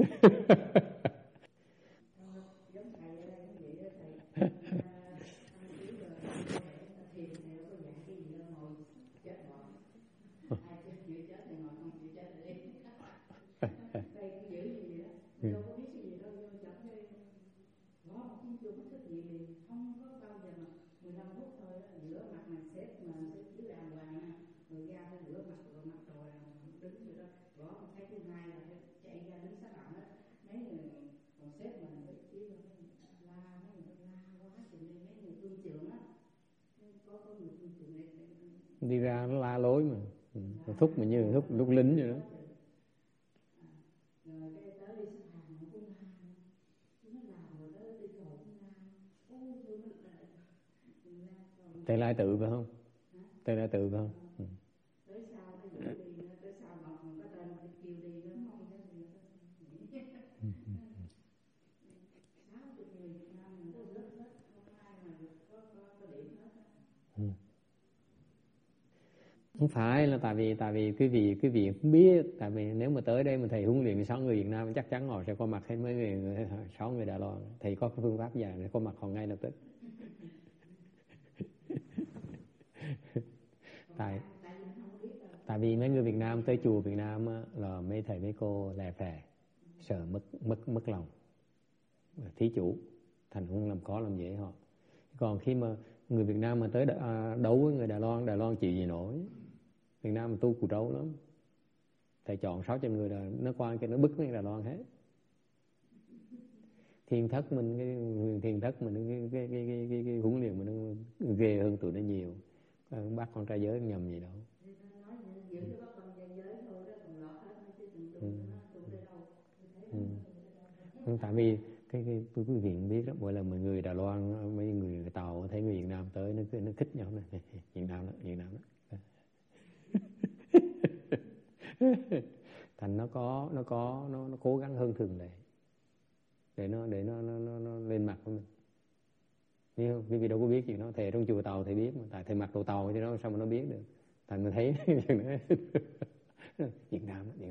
Đi ra nó la lối mà. Thúc mà như thúc lính vậy đó. Tề Lai Tự phải không? Tề Lai Tự phải không? Tới sau nó giữ đi, tới sau mà còn có tên mà kêu đi nó không có gì hết. 60 người Việt Nam mình rất không ai mà có điểm hết. Không phải là tại vì cái vị không biết, tại vì nếu mà tới đây mà thầy huấn luyện 6 người Việt Nam chắc chắn họ sẽ có mặt hết mấy người 6 người Đài Loan. Thầy có cái phương pháp dài để có mặt họ ngay lập tức. Tại vì mấy người Việt Nam tới chùa Việt Nam á, là mấy thầy mấy cô lè phè, sợ mất lòng, thí chủ, thành không làm khó làm dễ họ. Còn khi mà người Việt Nam mà tới đấu với người Đài Loan chịu gì nổi. Việt Nam mà tu cù trâu lắm. Thầy chọn 600 người là nó qua cái nó bức mấy Đài Loan hết. Thiền thất mình cái huấn luyện mình nó ghê hơn tụi nó nhiều. Bác con trai giới nhầm gì đâu. Tại vì cái quý vị biết đó, mỗi lần người Đài Loan, mấy người Tàu thấy người Việt Nam tới nó khích nhau này, Việt Nam đó. Thành nó cố gắng hơn thường lệ để nó lên mặt của mình. Biết không? Quý vị đâu có biết chuyện đó, thầy trong chùa Tàu thầy biết mà, tại thầy mặc đồ Tàu thì nó sao mà nó biết được. Thành mình thấy Việt Nam đó.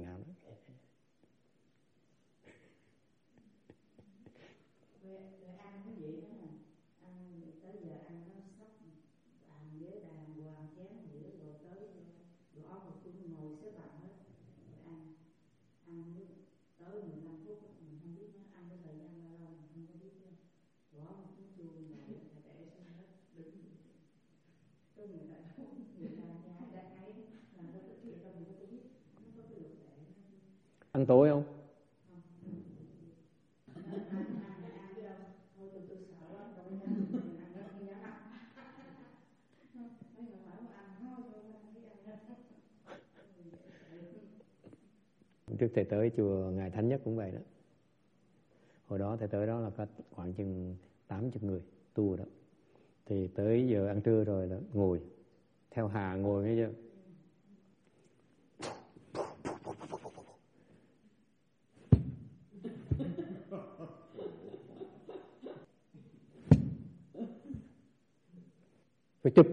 Ăn tối không? Trước thầy tới chùa Ngài Thánh Nhất cũng vậy đó. Hồi đó thầy tới đó là có khoảng chừng 80 người tu đó. Thì tới giờ ăn trưa rồi là ngồi theo Hà ngồi nghe chưa? Phải chụp.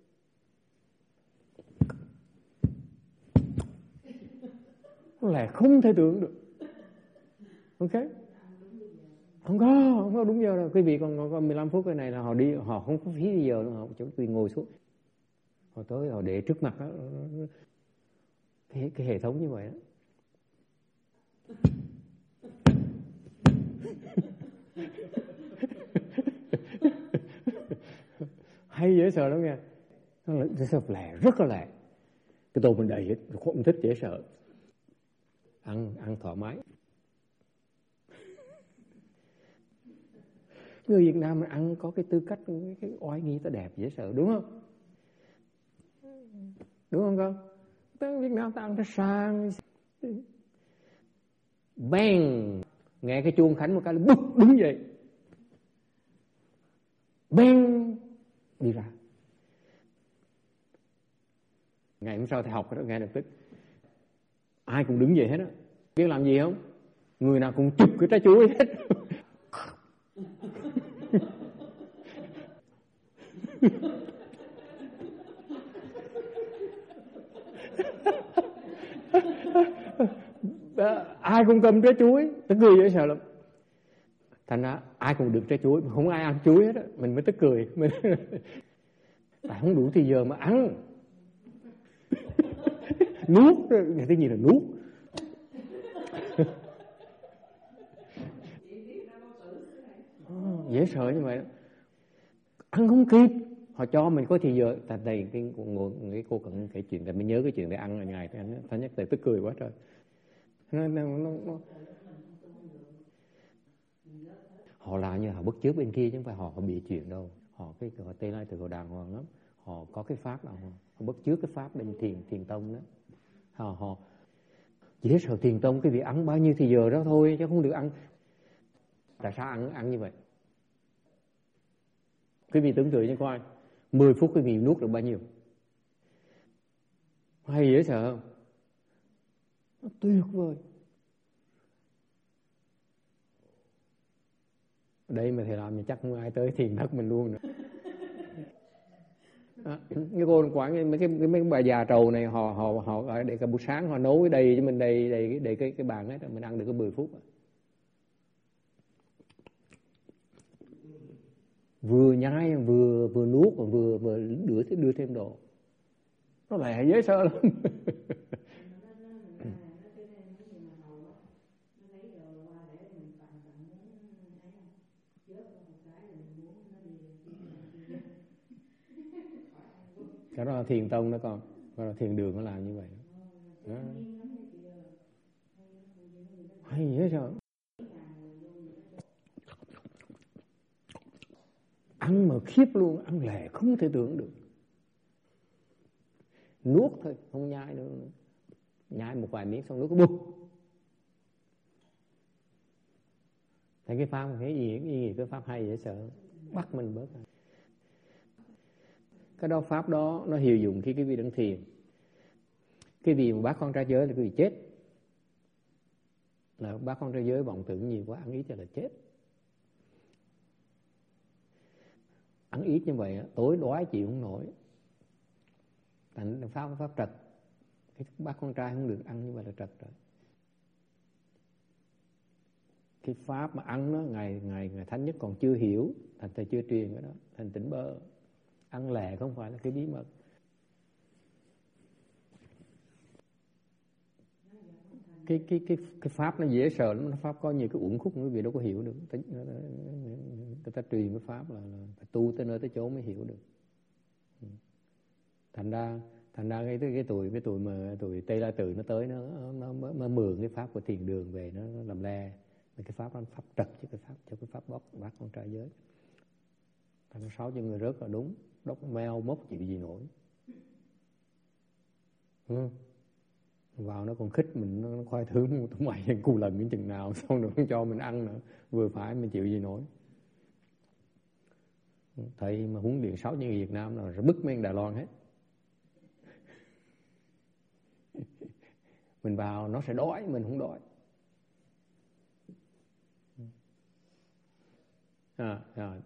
Là không thể tưởng được. Ok. Không có đúng giờ đâu. Quý vị còn 15 phút cái này là họ không có phí giờ nữa, họ chỉ tùy ngồi xuống. Họ tới họ để trước mặt đó, cái hệ thống như vậy đó. Hay dễ sợ lắm nghe. Nó lẹ, rất là lẹ. Cái tô mình đầy hết, không thích dễ sợ. Ăn thoải mái. Người Việt Nam mà ăn có cái tư cách, cái oai nghi ta đẹp dễ sợ, đúng không? Đúng không con? Tới Việt Nam ta ăn ta sang. Bang! Nghe cái chuông khánh một cái là bụt đứng dậy. Bang! Đi ra. Ngày hôm sau thầy học đó, ngay lập tức. Ai cũng đứng dậy hết á. Biết làm gì không? Người nào cũng chụp cái trái chuối hết. Ai cũng cầm trái chuối, tức cười dễ sợ lắm. Thành ra ai cũng được trái chuối, không ai ăn chuối hết á, mình mới tức cười. Tại không đủ thì giờ mà ăn. Nuốt, cái gì là nuốt. Dễ sợ như vậy đó. Ăn không kịp. Họ cho mình có thì giờ. Tại đây cái cô cần kể chuyện, tại mình nhớ cái chuyện để ăn ngày Thánh Nhất Thầy tức cười quá trời. Họ làm như họ bất chước bên kia chứ không phải họ bị chuyện đâu. Họ Tây Lai từ họ đàng hoàng lắm. Họ có cái pháp nào họ bất chước cái pháp bên thiền tông đó. Họ dễ sợ thiền tông, cái việc ăn bao nhiêu thì giờ đó thôi chứ không được ăn. Tại sao ăn như vậy? Quý vị tưởng tượng cho coi, 10 phút quý vị nuốt được bao nhiêu? Hay dễ sợ không? Nó tuyệt vời. Đây mà thầy làm thì chắc không ai tới thiền thất mình luôn nữa. Cái cô quản mấy bà già trầu này họ để cả buổi sáng họ nấu cái đầy cho mình đầy cái bàn hết, mình ăn được có 10 phút. Vừa nhai vừa nuốt và vừa đưa thêm đồ. nó lẹ dễ sợ lắm. Cái đó là thiền tông đó con, cái đó là thiền đường nó làm như vậy đó. Hay dễ sợ. Ăn mà khiếp luôn, ăn lẹ không thể tưởng được. Nuốt thôi, không nhai nữa. Nhai một vài miếng xong nuốt có bụp. Thấy cái pháp cái gì cái pháp hay dễ sợ, bắt mình bớt. Cái đó pháp đó nó hiệu dụng khi cái vị đang thiền. Cái vị mà bác con trai giới là cái vị chết. Là bác con trai giới vọng tưởng nhiều quá, ăn ít là chết. Ăn ít như vậy tối đói chịu không nổi. Thành pháp trật. Cái bác con trai không được ăn như vậy là trật rồi. Cái pháp mà ăn nó ngày Thánh Nhất còn chưa hiểu, thành thầy chưa truyền cái đó, thành tỉnh bơ. Ăn lẹ không phải là cái bí mật. Cái pháp nó dễ sợ lắm, nó pháp có nhiều cái uẩn khúc quý vị đâu có hiểu được. Người ta truyền cái pháp là phải tu tới nơi tới chỗ mới hiểu được. Thành ra cái tuổi Tây La Tự nó tới nó mượn cái pháp của thiền đường về nó làm le. Cái pháp đó pháp trật chứ cái pháp bác con trai giới. Thành ra 6 cho người rớt là đúng, đốc meo mốc chịu gì nổi. Vào nó còn khích mình, nó khoai thứ tụi mày cù lần đến chừng nào, xong rồi không cho mình ăn nữa, vừa phải mình chịu gì nổi. Thầy mà huấn luyện 6 như người Việt Nam là bức mấy Đài Loan hết. Mình vào nó sẽ đói, mình không đói. Rồi.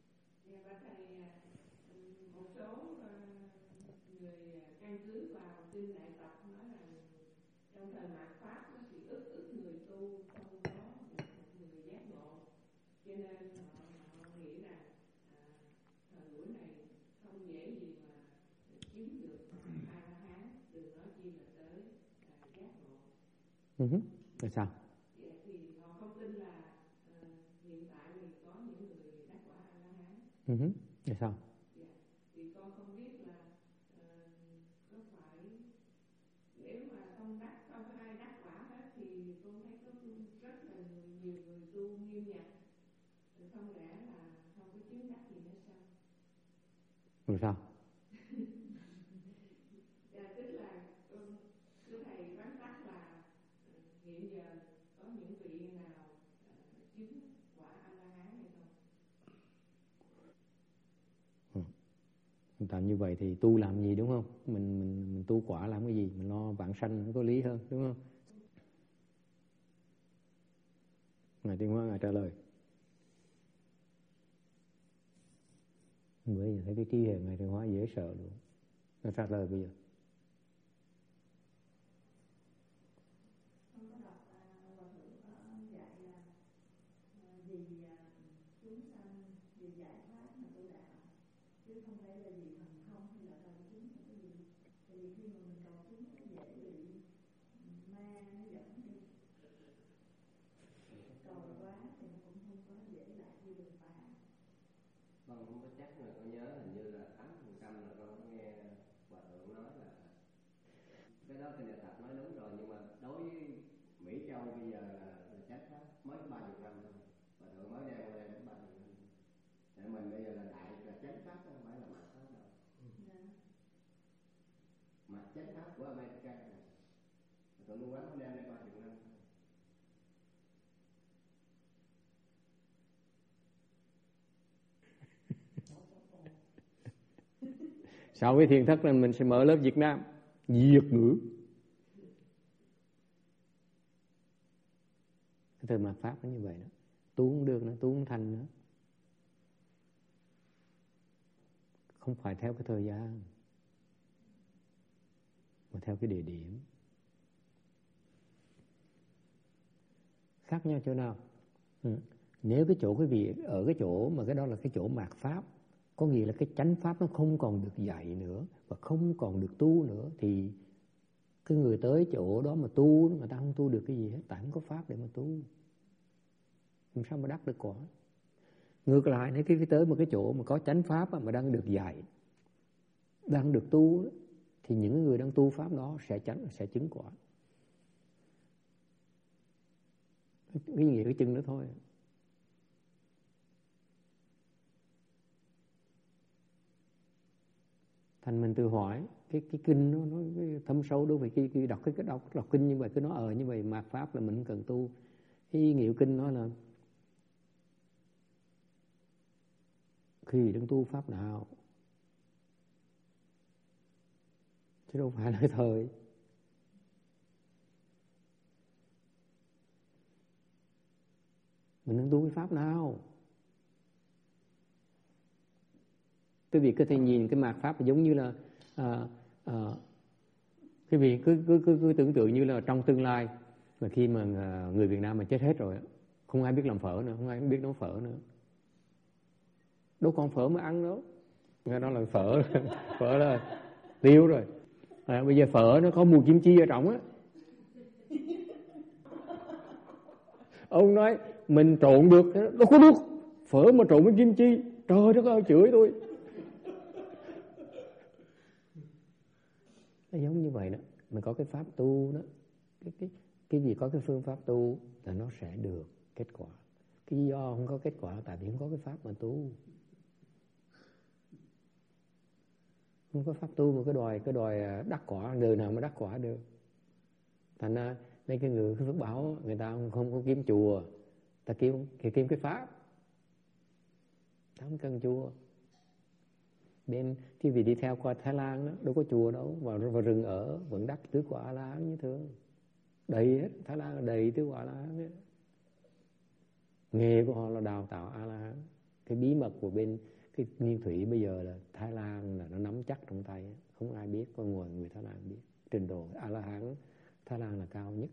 Một số người căn cứ vào kinh Đại Tập nói là trong thời mạt Pháp thì ức người tu không có một người giác ngộ, cho nên họ nghĩ rằng thời buổi này không dễ gì mà chứng được A-la-hán, đừng nói chi là tới giác ngộ. Là sao? Thì họ không tin là hiện tại mình có những người đắc quả A-la-hán. Là sao? Thì con không biết là có phải nếu mà không có ai đắc quả hết thì con thấy có rất là nhiều người tu nghiêm nhặt, không lẽ là không có chứng đắc gì hết sao? Làm sao? Tức là thưa thầy vắn tắt là hiện giờ có những vị nào chứng quả A-la-hán hay không? Tạm như vậy thì tu làm gì đúng không? Mình tu quả làm cái gì? Mình lo vãng sanh nó có lý hơn đúng không? Ngài Tiên Hóa Ngài trả lời. Bây giờ thấy cái trí hệ Ngài Tiên Hóa dễ sợ luôn. Ngài trả lời bây giờ. Con không có chắc mà con nhớ hình như là 8% là con có nghe Hòa Thượng nói là cái đó thì Đại Tập nói đúng rồi, nhưng mà đối với Mỹ Châu bây giờ là chết hết mới 30% thôi. Hòa Thượng mới đeo qua đây đến 30%. Để mình bây giờ là đại là chánh pháp không phải là mặt pháp đâu. Mặt chánh pháp của America này. Hòa Thượng luôn quán mới đem đây 30%. Sau cái thiền thất nên mình sẽ mở lớp Việt Nam diệt ngữ. Cái thời mạt Pháp nó như vậy đó. Tu không được nữa, tu không thành nữa. Không phải theo cái thời gian, mà theo cái địa điểm. Khác nhau chỗ nào? Nếu cái chỗ quý vị ở cái chỗ mà cái đó là cái chỗ mạt Pháp, Có nghĩa là cái chánh pháp nó không còn được dạy nữa và không còn được tu nữa, thì cái người tới chỗ đó mà tu, người ta không tu được cái gì hết, tại không có pháp để mà tu. Làm sao mà đắc được quả? Ngược lại, nếu cái tới một cái chỗ mà có chánh pháp mà đang được dạy, đang được tu, thì những người đang tu pháp đó sẽ chứng quả. Cái nghĩa cái chừng đó thôi. Thành mình tự hỏi cái kinh nó cái thâm sâu đâu phải cái đọc kinh như vậy cứ nói như vậy mạt pháp là mình cần tu. Cái ý nghĩa kinh nói là khi đang tu pháp nào, chứ đâu phải là thời. Mình đang tu cái pháp nào? Quý vị có thể nhìn cái mạt pháp giống như là quý vị cứ tưởng tượng như là trong tương lai mà khi mà người Việt Nam mà chết hết rồi, không ai biết làm phở nữa, không ai biết nấu phở nữa, đâu còn phở mà ăn nữa. Nghe đó là phở phở là tiêu rồi. Bây giờ phở nó có mùi kim chi ở trong á. Ông nói mình trộn được, đâu có được. Phở mà trộn với kim chi, trời đất ơi, chửi tôi. Nó giống như vậy đó. Mình có cái pháp tu đó, cái gì có cái phương pháp tu là nó sẽ được kết quả. Cái do không có kết quả tại vì không có cái pháp mà tu. Không có pháp tu mà cái đòi đắc quả, đời nào mà đắc quả được. Thành ra mấy cái người phước báo, người ta không có kiếm chùa, ta kiếm cái pháp. Ta không cần chùa. Bên khi vì đi theo qua Thái Lan đó, đâu có chùa đâu, vào rừng ở vẫn đắc tứ quả A-la-hán như thường. Đầy hết, Thái Lan là đầy tứ quả A-la-hán hết. Nghề của họ là đào tạo A-la-hán. Cái bí mật của bên cái nguyên thủy bây giờ là Thái Lan là nó nắm chắc trong tay, không ai biết, có người Thái Lan biết. Trình độ A-la-hán Thái Lan là cao nhất.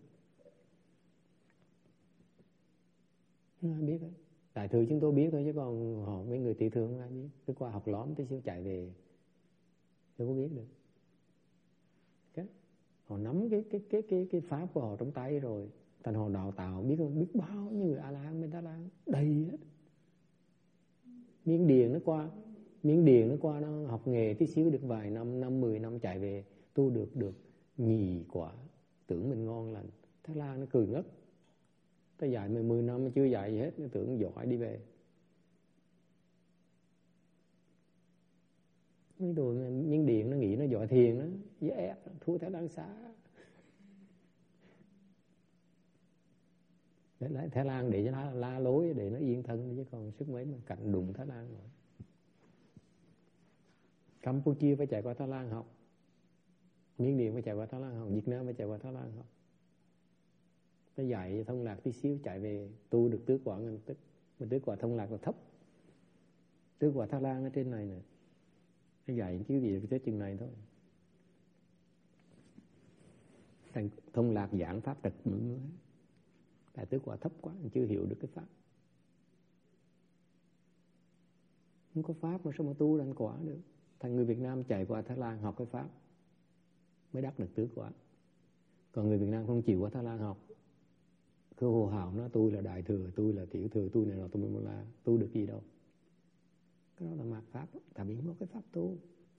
Không ai biết hết. Đại thừa chúng tôi biết thôi, chứ còn họ mấy người tỷ thương không ai biết. Cứ qua học lõm tí xíu chạy về, đâu có biết được. Họ nắm cái pháp của họ trong tay rồi, thành họ đào tạo biết bao nhiêu người A-la-hán bên Thái Lan đầy hết. Miếng Điền nó qua nó học nghề tí xíu được vài năm 10 năm chạy về tu được nhì quả, tưởng mình ngon lành. Thái Lan nó cười ngất. Tới dạy 10 năm mà chưa dạy gì hết, nó tưởng giỏi đi về. Mấy đồ Miếng Điền nó nghĩ nó giỏi thiền đó, dễ thua Thái Lan xa. Để lại Thái Lan để cho nó la lối để nó yên thân, chứ còn sức mấy mà cạnh đụng Thái Lan rồi. Campuchia phải chạy qua Thái Lan học, Miến Điện phải chạy qua Thái Lan học, Việt Nam phải chạy qua Thái Lan học. Nó dạy thông lạc tí xíu chạy về tu được tứ quả ngàn tức. Mà tứ quả thông lạc là thấp. Tứ quả Thái Lan ở trên này nè, nó dạy chứ gì tới chừng này thôi. Thành thông lạc giảng pháp trật nữa. Tại tứ quả thấp quá, chưa hiểu được cái pháp. Không có pháp mà sao mà tu đành quả được. Thành người Việt Nam chạy qua Thái Lan học cái pháp mới đắc được tứ quả. Còn người Việt Nam không chịu qua Thái Lan học, cứ hô hào nói tôi là đại thừa, tôi là tiểu thừa, tôi này là tôi mới là tu được gì đâu. Cái đó là mạt pháp, tại vì không có cái pháp tu.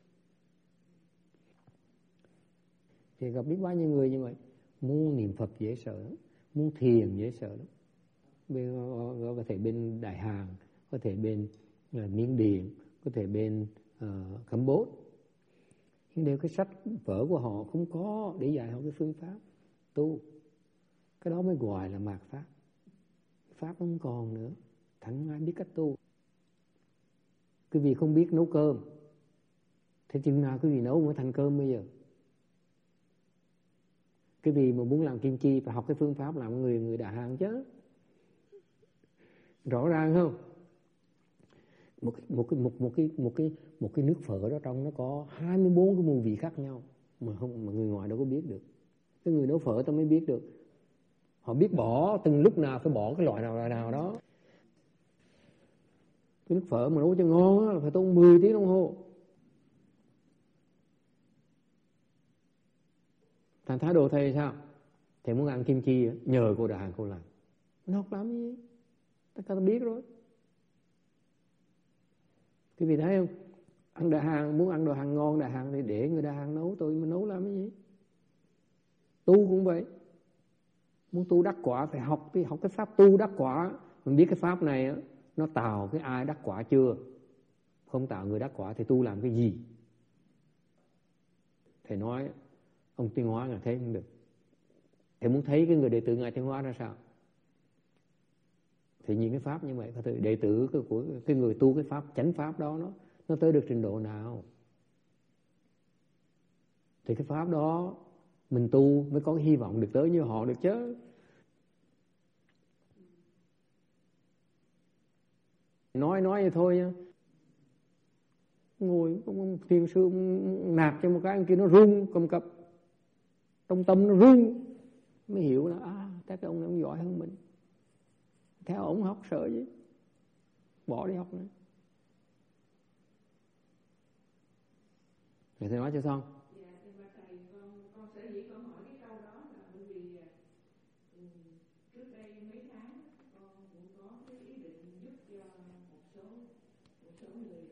Thì gặp biết bao nhiêu người như vậy, muốn niệm Phật dễ sợ lắm, muốn thiền dễ sợ lắm. Có thể bên Đại Hàn, có thể bên Miến Điện, có thể bên Campuchia. Nhưng đều cái sách vở của họ không có để dạy họ cái phương pháp tu. Cái đó mới gọi là mạt pháp. Pháp không còn nữa, thành ai biết cách tu. Quý vị không biết nấu cơm, thế chừng nào quý vị nấu mới thành cơm bây giờ? Quý vị mà muốn làm kim chi phải học cái phương pháp làm người Đại Hàn chứ. Rõ ràng không? Một cái nước phở đó trong nó có 24 cái mùi vị khác nhau mà người ngoài đâu có biết được. Cái người nấu phở ta mới biết được. Họ biết bỏ từng lúc nào phải bỏ cái loại nào đó. Cái nước phở mà nấu cho ngon là phải tốn 10 tiếng đồng hồ. Thành thái độ thầy sao? Thầy muốn ăn kim chi nhờ cô Đại Hằng cô làm. Nó học làm gì? Tất cả ta biết rồi. Quý vị thấy không? Ăn Đại Hằng, muốn ăn đồ hàng ngon Đại Hằng thì để người Đại Hằng nấu, tôi mà nấu làm cái gì? Tu cũng vậy. Muốn tu đắc quả phải học cái pháp tu đắc quả. Mình biết cái pháp này nó tạo cái ai đắc quả chưa? Không tạo người đắc quả thì tu làm cái gì? Thầy nói ông Tiến Hóa là thế không được. Thầy muốn thấy cái người đệ tử Ngài Tiến Hóa ra sao? Thì những cái pháp như vậy, đệ tử của cái người tu cái pháp chánh pháp đó nó tới được trình độ nào? Thì cái pháp đó mình tu mới có hy vọng được tới như họ được chứ. Nói vậy thôi nha. Ngồi ông thiền sư ông nạt cho một cái ông kia nó run cầm cập, trong tâm nó run, mới hiểu là chắc cái ông này ông giỏi hơn mình. Theo ông học sợ gì, bỏ đi học nữa. Thầy nói cho xong. Dạ, nhưng mà thầy con sở dĩ con hỏi cái câu đó là bởi vì trước đây mấy tháng con cũng có cái ý định giúp cho một số người.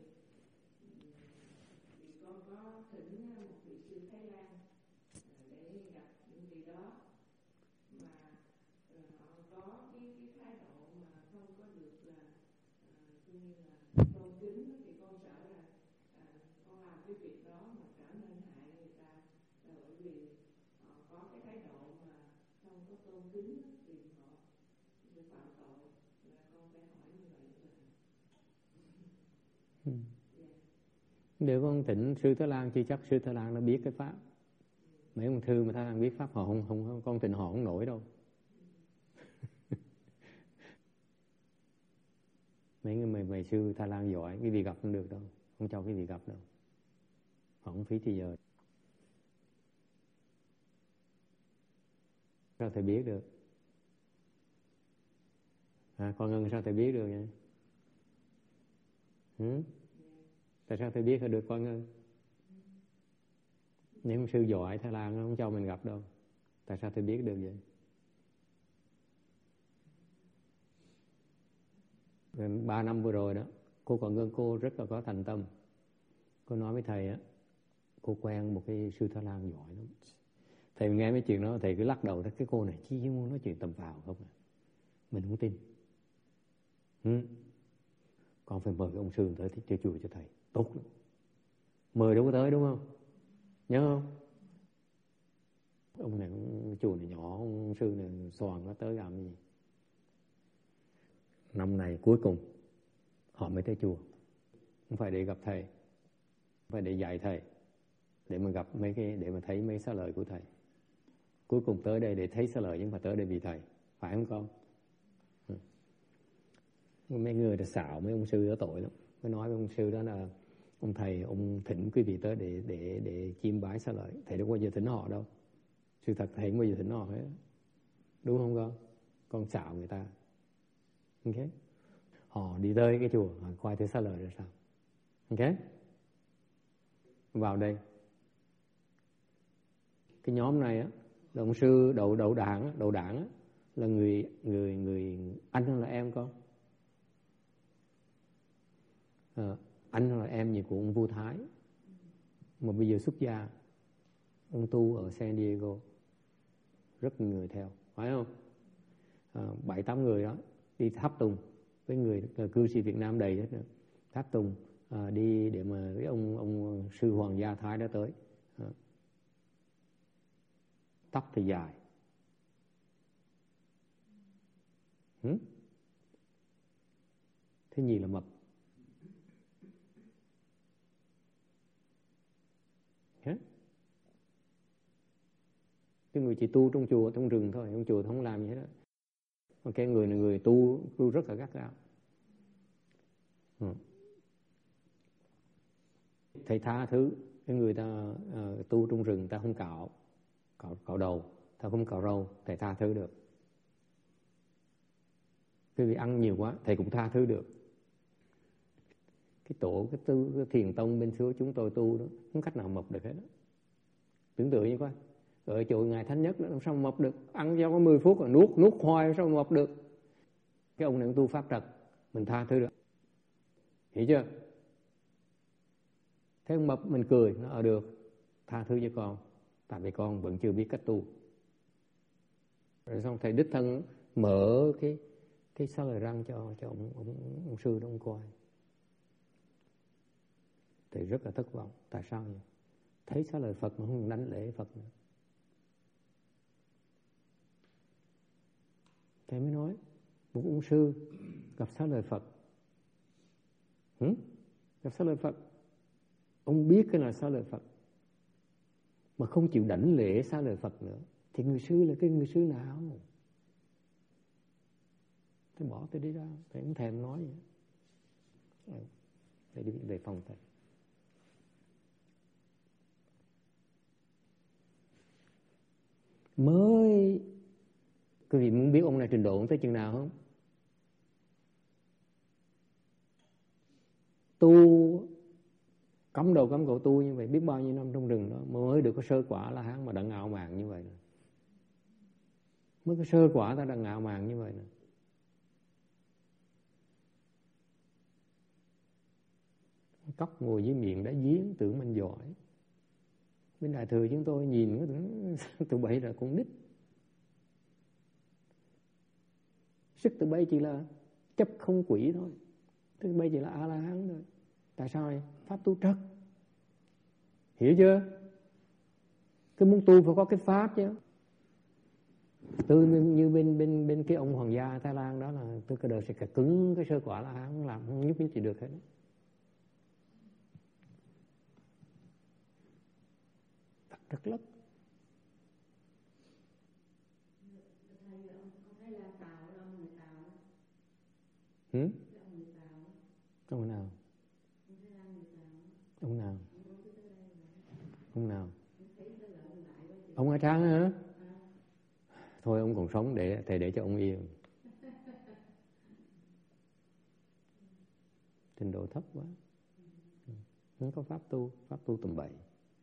Thì con có thỉnh một vị sư Thái Lan để gặp những vị đó, mà họ có cái thái độ mà không có được là như là tôn kính, thì con sợ là con làm cái việc đó mà trở nên hại người ta, là bởi vì họ có cái thái độ mà không có tôn kính thì họ sẽ phạm tội, là con phải hỏi như vậy là Nếu con thỉnh sư Thái Lan chưa chắc sư Thái Lan nó biết cái pháp. Mấy ông thư mà Thái Lan biết pháp họ không con thỉnh họ không nổi đâu. Mấy người mày sư Thái Lan giỏi, cái gì gặp không được đâu, không cho cái gì gặp đâu. Họ không phí thì giờ. Sao thầy biết được? Con Ngân sao thầy biết được vậy? Tại sao thầy biết được con Ngân? Nếu sư giỏi Thái Lan nó không cho mình gặp đâu. Tại sao thầy biết được vậy? 3 năm vừa rồi đó, cô còn Ngân cô rất là có thành tâm. Cô nói với thầy á, cô quen một cái sư Thái Lan giỏi lắm. Thầy nghe mấy chuyện đó, thầy cứ lắc đầu, cái cô này chỉ muốn nói chuyện tầm phào không à. Mình không tin. Con phải mời ông sư tới chơi chùa cho thầy, tốt lắm. Mời đâu có tới đúng không? Nhớ không? Ông này chùa này nhỏ, ông sư này xoàn nó tới làm gì. Năm này cuối cùng họ mới tới chùa. Không phải để gặp thầy, phải để dạy thầy, để mà gặp để mà thấy mấy xá lợi của thầy. Cuối cùng tới đây để thấy xá lợi, nhưng mà tới đây vì thầy, phải không con? Mấy người đã xạo mấy ông sư đó tội lắm. Mới nói với ông sư đó là ông thầy, ông thỉnh quý vị tới để chiêm bái xá lợi. Thầy đâu có bao giờ thỉnh họ đâu. Sự thật thầy không bao giờ thỉnh họ hết. Đúng không con? Con xạo người ta. Ok? Họ đi tới cái chùa, họ coi thấy xá lợi ra sao. Ok? Vào đây. Cái nhóm này á, là ông sư Đậu Đảng á, là người anh hay là em con? Anh là em gì của ông vua Thái, mà bây giờ xuất gia, ông tu ở San Diego, rất nhiều người theo, phải không? 7-8 người đó đi tháp tùng với người cư sĩ Việt Nam đầy hết nữa. Tháp tùng đi để mà với ông sư Hoàng gia Thái đó tới. Tóc thì dài, thế nhì là mập. Cái người chỉ tu trong chùa, trong rừng thôi, trong chùa không làm gì hết đó. Ok, người này người tu rất là gắt gao. Thầy tha thứ cái người ta tu trong rừng, ta không cạo đầu, ta không cạo râu, thầy tha thứ được. Cái vì ăn nhiều quá, thầy cũng tha thứ được. cái tổ cái thiền tông bên xưa chúng tôi tu đó không cách nào mập được hết đó. Tưởng tượng như coi, ở chỗ ngài Thánh Nhất đó, làm sao mập được, ăn cho có 10 phút rồi nuốt hoài sao mập được. Cái ông này tu pháp trật, mình tha thứ được, hiểu chưa? Thế ông mập mình cười, nó được, tha thứ cho con, tại vì con vẫn chưa biết cách tu. Rồi xong thầy đích thân mở cái xá lợi răng cho ông sư đó ông coi. Thầy rất là thất vọng, tại sao vậy? Thấy xá lợi Phật mà không đánh lễ Phật nữa. Thầy mới nói, một ông sư gặp xá lợi Phật, gặp xá lợi Phật, ông biết cái là xá lợi Phật mà không chịu đảnh lễ xá lợi Phật nữa, thì người sư là cái người sư nào? Thầy bỏ tôi đi ra, thầy không thèm nói vậy. Thầy đi về phòng thầy. Mới quý vị muốn biết ông này trình độ tới chừng nào không? Tu cắm đầu cắm cổ tu như vậy biết bao nhiêu năm trong rừng đó mới được có sơ quả La Hán mà đã ngạo mạn như vậy nè. Mới có sơ quả ta đã ngạo mạn như vậy nè. Cóc ngồi dưới miệng đã giếng tưởng mình giỏi. Bên Đại Thừa chúng tôi nhìn tụi bay là con nít. Sức tụi bay chỉ là chấp không quỷ thôi. Tụi bay chỉ là A-la-hán thôi. Tại sao vậy? Pháp tu trật. Hiểu chưa? Cái muốn tu phải có cái pháp chứ. Tôi như bên cái ông hoàng gia Thái Lan đó là tôi cái đời sẽ cả cứng cái sơ quả là hắn làm không nhúc nhích gì được hết. Rất lắm. Ông nào? Ông nào? Ông nào? Ông ở Trang hả? Thôi ông còn sống để thầy để cho ông yên. Trình độ thấp quá. Không có pháp tu tầm bậy.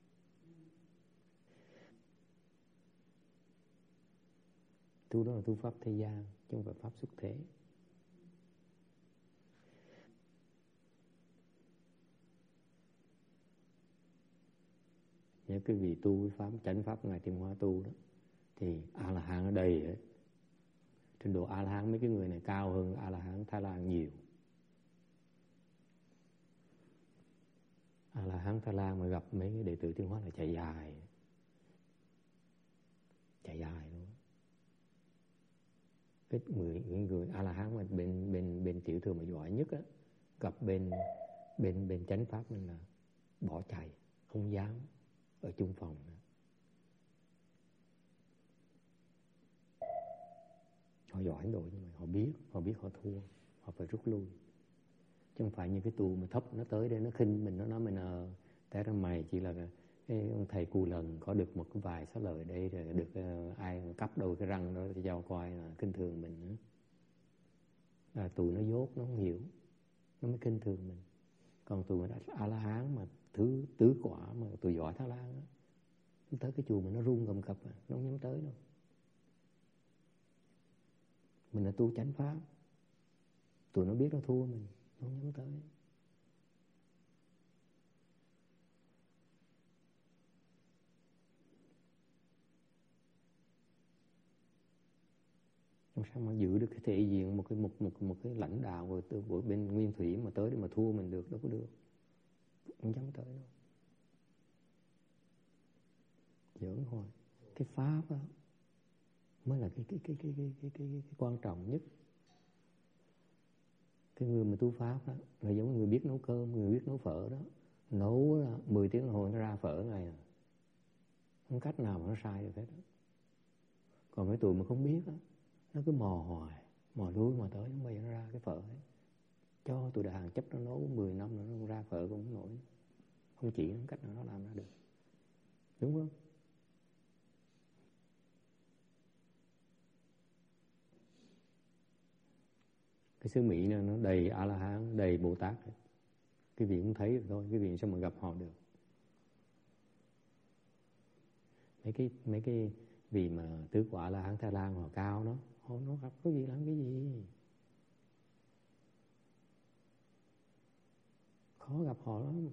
Tu đó là tu pháp thế gian, chứ không phải pháp xuất thế. Nhớ cái vị tu pháp chánh pháp Ngài Thiền Hóa tu đó thì A-la-hán ở đây ấy. Trình độ A-la-hán mấy cái người này cao hơn A-la-hán Thái Lan nhiều. A-la-hán Thái Lan mà gặp mấy cái đệ tử Thiền Hóa là chạy dài luôn. Cái người A-la-hán mà bên tiểu thừa mà giỏi nhất á, gặp bên chánh pháp nên là bỏ chạy, không dám ở chung phòng nữa. Họ giỏi độ nhưng mà họ biết họ thua, họ phải rút lui. Chứ không phải như cái tu mà thấp nó tới đây nó khinh mình, nó nói mình té ra mày chỉ là cái ông thầy Cù Lần có được một cái vài xá lợi đây rồi được ai cắp đôi cái răng đó cho giao coi là khinh thường mình nữa. Là tụi nó dốt, nó không hiểu, nó mới khinh thường mình. Còn tụi nó A-la-hán mà thứ tứ quả mà tụi giỏi Thái Lan á, nó tới cái chùa mà nó run cầm cập nó không dám tới đâu. Mình là tu chánh pháp, tụi nó biết nó thua mình, nó không dám tới. Làm sao mà giữ được cái thể diện một cái lãnh đạo của bên Nguyên Thủy mà tới để mà thua mình được, đâu có được. Không dám tới đâu. Giỡn hoài. Cái pháp đó mới là cái quan trọng nhất. Cái người mà tu pháp đó là giống người biết nấu cơm, người biết nấu phở đó. Nấu là 10 tiếng đồng hồ nó ra phở này à. Không cách nào mà nó sai được hết đó. Còn cái tụi mà không biết đó, nó cứ mò hoài, mò đuôi mò tới bây giờ nó ra cái phở ấy. Cho tụi đại hàng chấp nó nấu 10 năm nữa nó không ra phở cũng không nổi. Không chỉ không cách nào nó làm ra được. Đúng không? Cái xứ Mỹ này nó đầy A-la-hán, đầy Bồ Tát. quý vị cũng thấy được thôi, quý vị sao mà gặp họ được. Mấy cái vị mà tứ quả La Hán Thái Lan họ cao đó, nó gặp quý vị làm cái gì? Khó gặp họ lắm.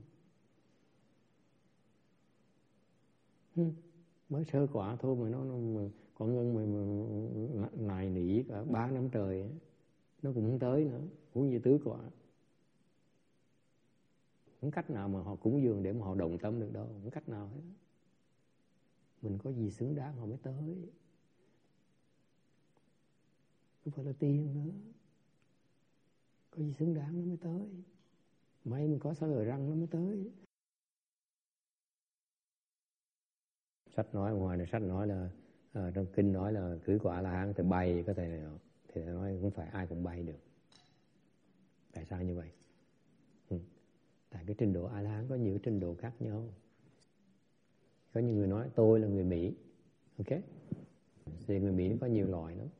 Mới sơ quả thôi mà nó còn ngân mà nài nỉ cả 3 năm trời ấy, nó cũng không tới nữa, huống như tứ quả. Không cách nào mà họ cúng dường để mà họ đồng tâm được đâu, không cách nào hết. Mình có gì xứng đáng họ mới tới, không phải là tiền nữa, có gì xứng đáng nó mới tới. May mình có sáu lời răng nó mới tới. Sách nói ngoài này, sách nói là trong kinh nói là cử quả La Hán thì bay có thể nào, thì nói không phải ai cũng bay được. Tại sao như vậy? Tại cái trình độ A La Hán có nhiều trình độ khác nhau. Có những người nói tôi là người Mỹ, ok? Thì người Mỹ nó có nhiều loại lắm.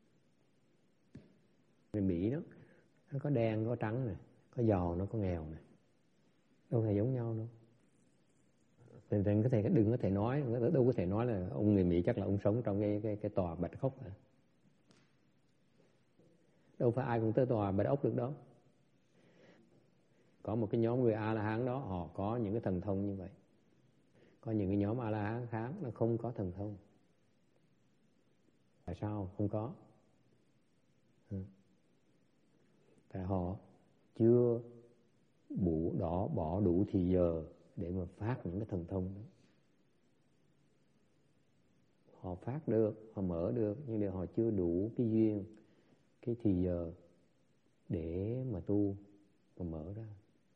Người Mỹ đó, nó có đen, có trắng này, có giàu, nó có nghèo này, đâu phải giống nhau đâu. Đừng có thể nói, đâu có thể nói là ông người Mỹ chắc là ông sống trong cái tòa Bạch Ốc à. Đâu phải ai cũng tới tòa Bạch Ốc được đâu. Có một cái nhóm người A La Hán đó, họ có những cái thần thông như vậy. Có những cái nhóm A La Hán khác nó không có thần thông. Tại sao không có? Tại họ chưa bỏ đủ thì giờ để mà phát những cái thần thông đó. Họ phát được, họ mở được, nhưng mà họ chưa đủ cái duyên, cái thì giờ để mà tu và mở ra.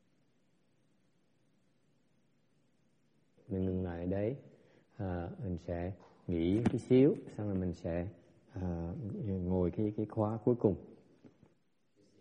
Mình ngừng lại đấy, mình sẽ nghỉ tí xíu, xong rồi mình sẽ ngồi cái khóa cuối cùng.